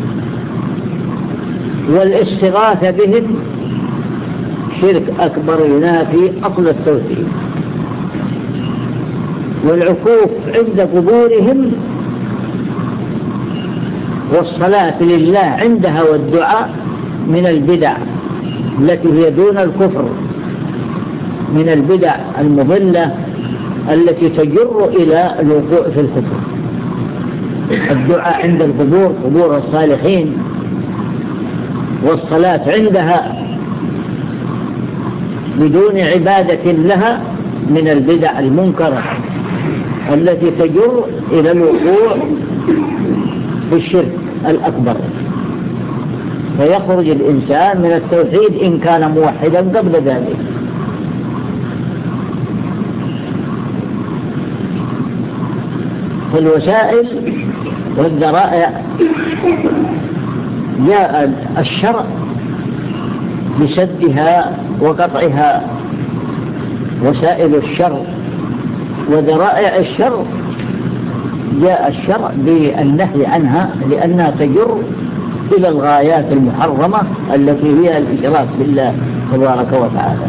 [SPEAKER 2] والاستغاثة بهم شرك أكبر ينافي أصل التوحيد. والعكوف عند قبورهم والصلاة لله عندها والدعاء من البدع التي هي دون الكفر، من البدع المضلة التي تجر إلى الوقوع في الكفر. الدعاء عند القبور، قبور الصالحين، والصلاة عندها بدون عبادة لها من البدع المنكرة التي تجر إلى الوقوع في الشرك الأكبر، فيخرج الإنسان من التوحيد إن كان موحدا قبل ذلك. فالوسائل والذرائع جاء الشرع بسدها وقطعها، وسائل الشر وذرائع الشر جاء الشرع بالنهي عنها لأنها تجر إلى الغايات المحرمة التي هي الإشراك بالله تبارك وتعالى.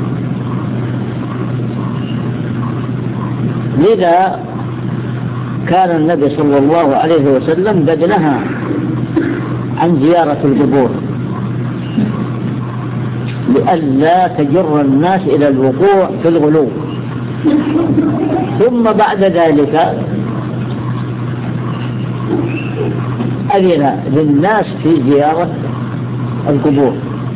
[SPEAKER 2] لذا كان النبي صلى الله عليه وسلم قد نهى عن زيارة القبور لئلا تجر الناس إلى الوقوع في الغلو. ثم بعد ذلك أذن للناس في زيارة القبور،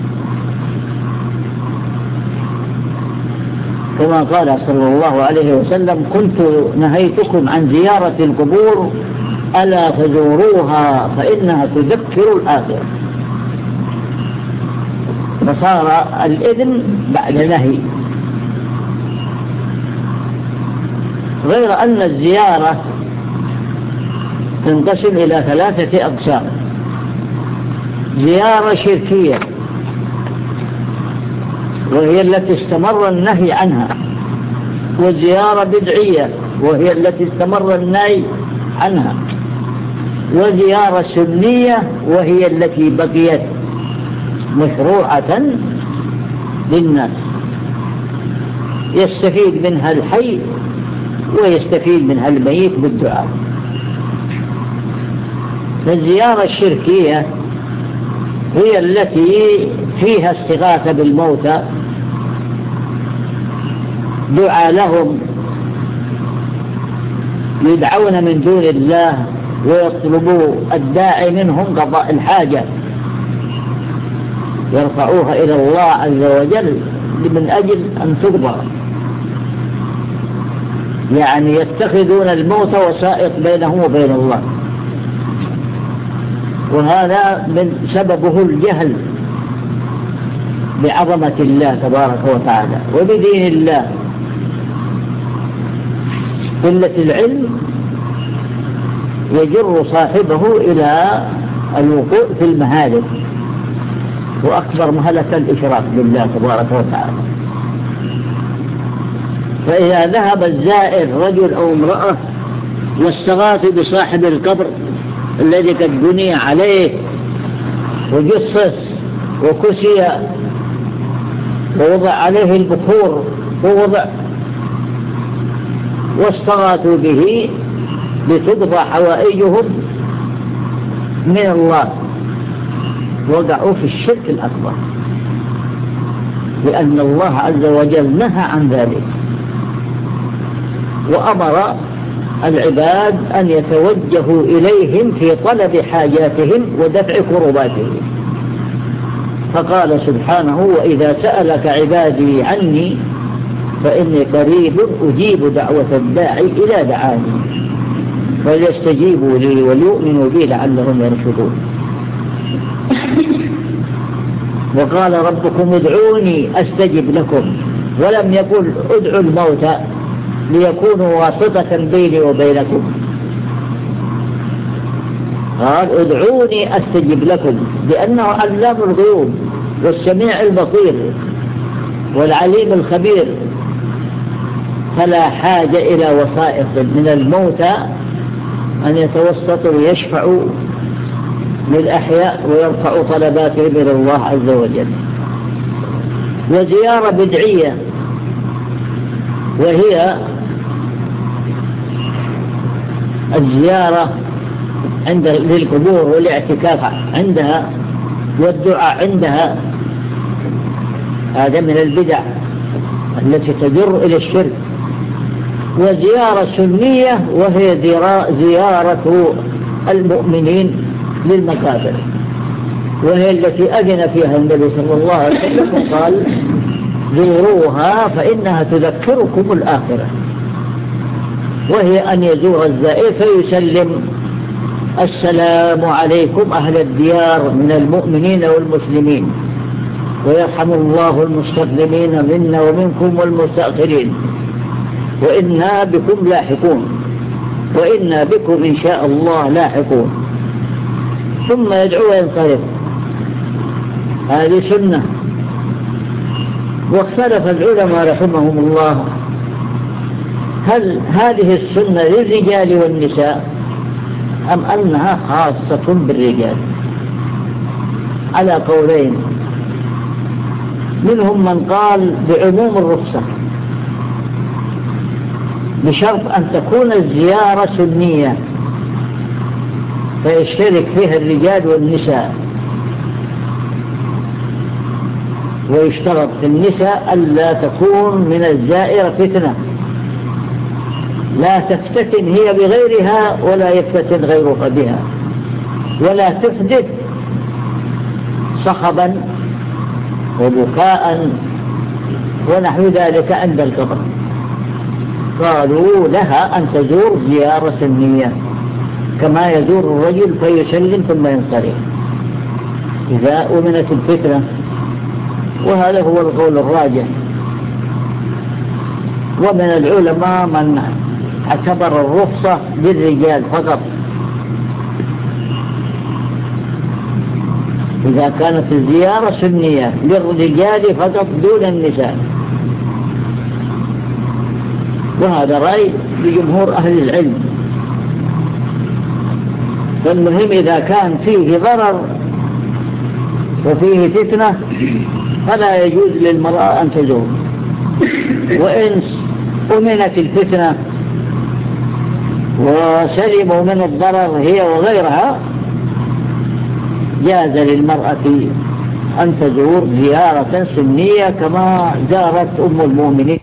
[SPEAKER 2] كما قال صلى الله عليه وسلم: كنت نهيتكم عن زيارة القبور ألا تزوروها فإنها تذكر الآخرة. فصار الإذن بعد نهي. غير أن الزيارة تنقسم إلى ثلاثة أقسام: زيارة شركية وهي التي استمر النهي عنها، وزيارة بدعية وهي التي استمر النهي عنها، وزيارة سنية وهي التي بقيت مشروعة للناس يستفيد منها الحي ويستفيد منها الميت بالدعاء. فالزيارة الشركية هي التي فيها استغاثة بالموتى، دعاء لهم، يدعون من دون الله ويطلبوا الداعي منهم قضاء الحاجة، يرفعوها إلى الله عز وجل من أجل أن تقضى. يعني يتخذون الموت وسائط بينهم وبين الله، وهذا من سببه الجهل بعظمة الله تبارك وتعالى وبدين الله. قلة العلم يجر صاحبه إلى الوقوع في المهالك، وأكبر مهلك الإشراك بالله تبارك وتعالى. فإذا ذهب الزائر رجل أو امرأة واستغاث بصاحب القبر الذي قد بني عليه وجصص وكسي ووضع عليه البخور ووضع واستغاثوا به لتقضى حوائجهم من الله، وقعوا في الشرك الأكبر، لأن الله عز وجل نهى عن ذلك وأمر العباد أن يتوجهوا إليهم في طلب حاجاتهم ودفع كرباتهم. فقال سبحانه: وإذا سألك عبادي عني فإني قريب أجيب دعوة الداعي إلى دعاني فليستجيبوا لي وليؤمنوا بي لعلهم يرشدون. وقال ربكم ادعوني أستجب لكم، ولم يقل ادعوا الموتى ليكونوا واسطة بيني وبينكم، قال ادعوني أستجب لكم، لأنه علام الغيوب والسميع البصير والعليم الخبير، فلا حاجة إلى وسائط من الموتى أن يتوسطوا ويشفعوا للأحياء ويرفعوا طلباتهم إلى الله عز وجل. وزيارة بدعية، وهي الزيارة عند للقبور والاعتكاف عندها والدعاء عندها، هذا من البدع التي تجر إلى الشرك. وزيارة سنية، وهي زيارة المؤمنين للمقابر، وهي التي أذن فيها النبي صلى الله عليه وسلم قال: زوروها فإنها تذكركم الآخرة. وهي أن يزور الزائر فيسلم: السلام عليكم أهل الديار من المؤمنين والمسلمين، ويرحم الله المستقدمين منا ومنكم والمستأخرين، وإنا بكم لاحقون، وإنا بكم إن شاء الله لاحقون. ثم يدعو وينصرف. هذه سنة. واختلف العلماء رحمهم الله هل هذه السنة للرجال والنساء أم أنها خاصة بالرجال، على قولين. منهم من قال بعموم الرخصة بشرط أن تكون الزيارة سنية فيشترك فيها الرجال والنساء، ويشترط في النساء ألا تكون من الزائرة فتنة، لا تفتتن هي بغيرها ولا يفتتن غيرها بها، ولا تحدث صخبا وبكاء ونحو ذلك عند القبر. قالوا لها أن تزور زيارة سنية كما يزور الرجل فيسلم ثم ينصرف إذا أمنت الفتنة، وهذا هو القول الراجح. ومن العلماء من اعتبر الرخصة للرجال فقط، إذا كانت الزيارة سنية للرجال فقط دون النساء، وهذا رأي لجمهور أهل العلم. فالمهم إذا كان فيه ضرر وفيه فتنة فلا يجوز للمرأة أن تزور، وإن أمنت الفتنة وسلموا من الضرر هي وغيرها جاز للمرأة أن تزور زيارة سنية كما زارت أم المؤمنين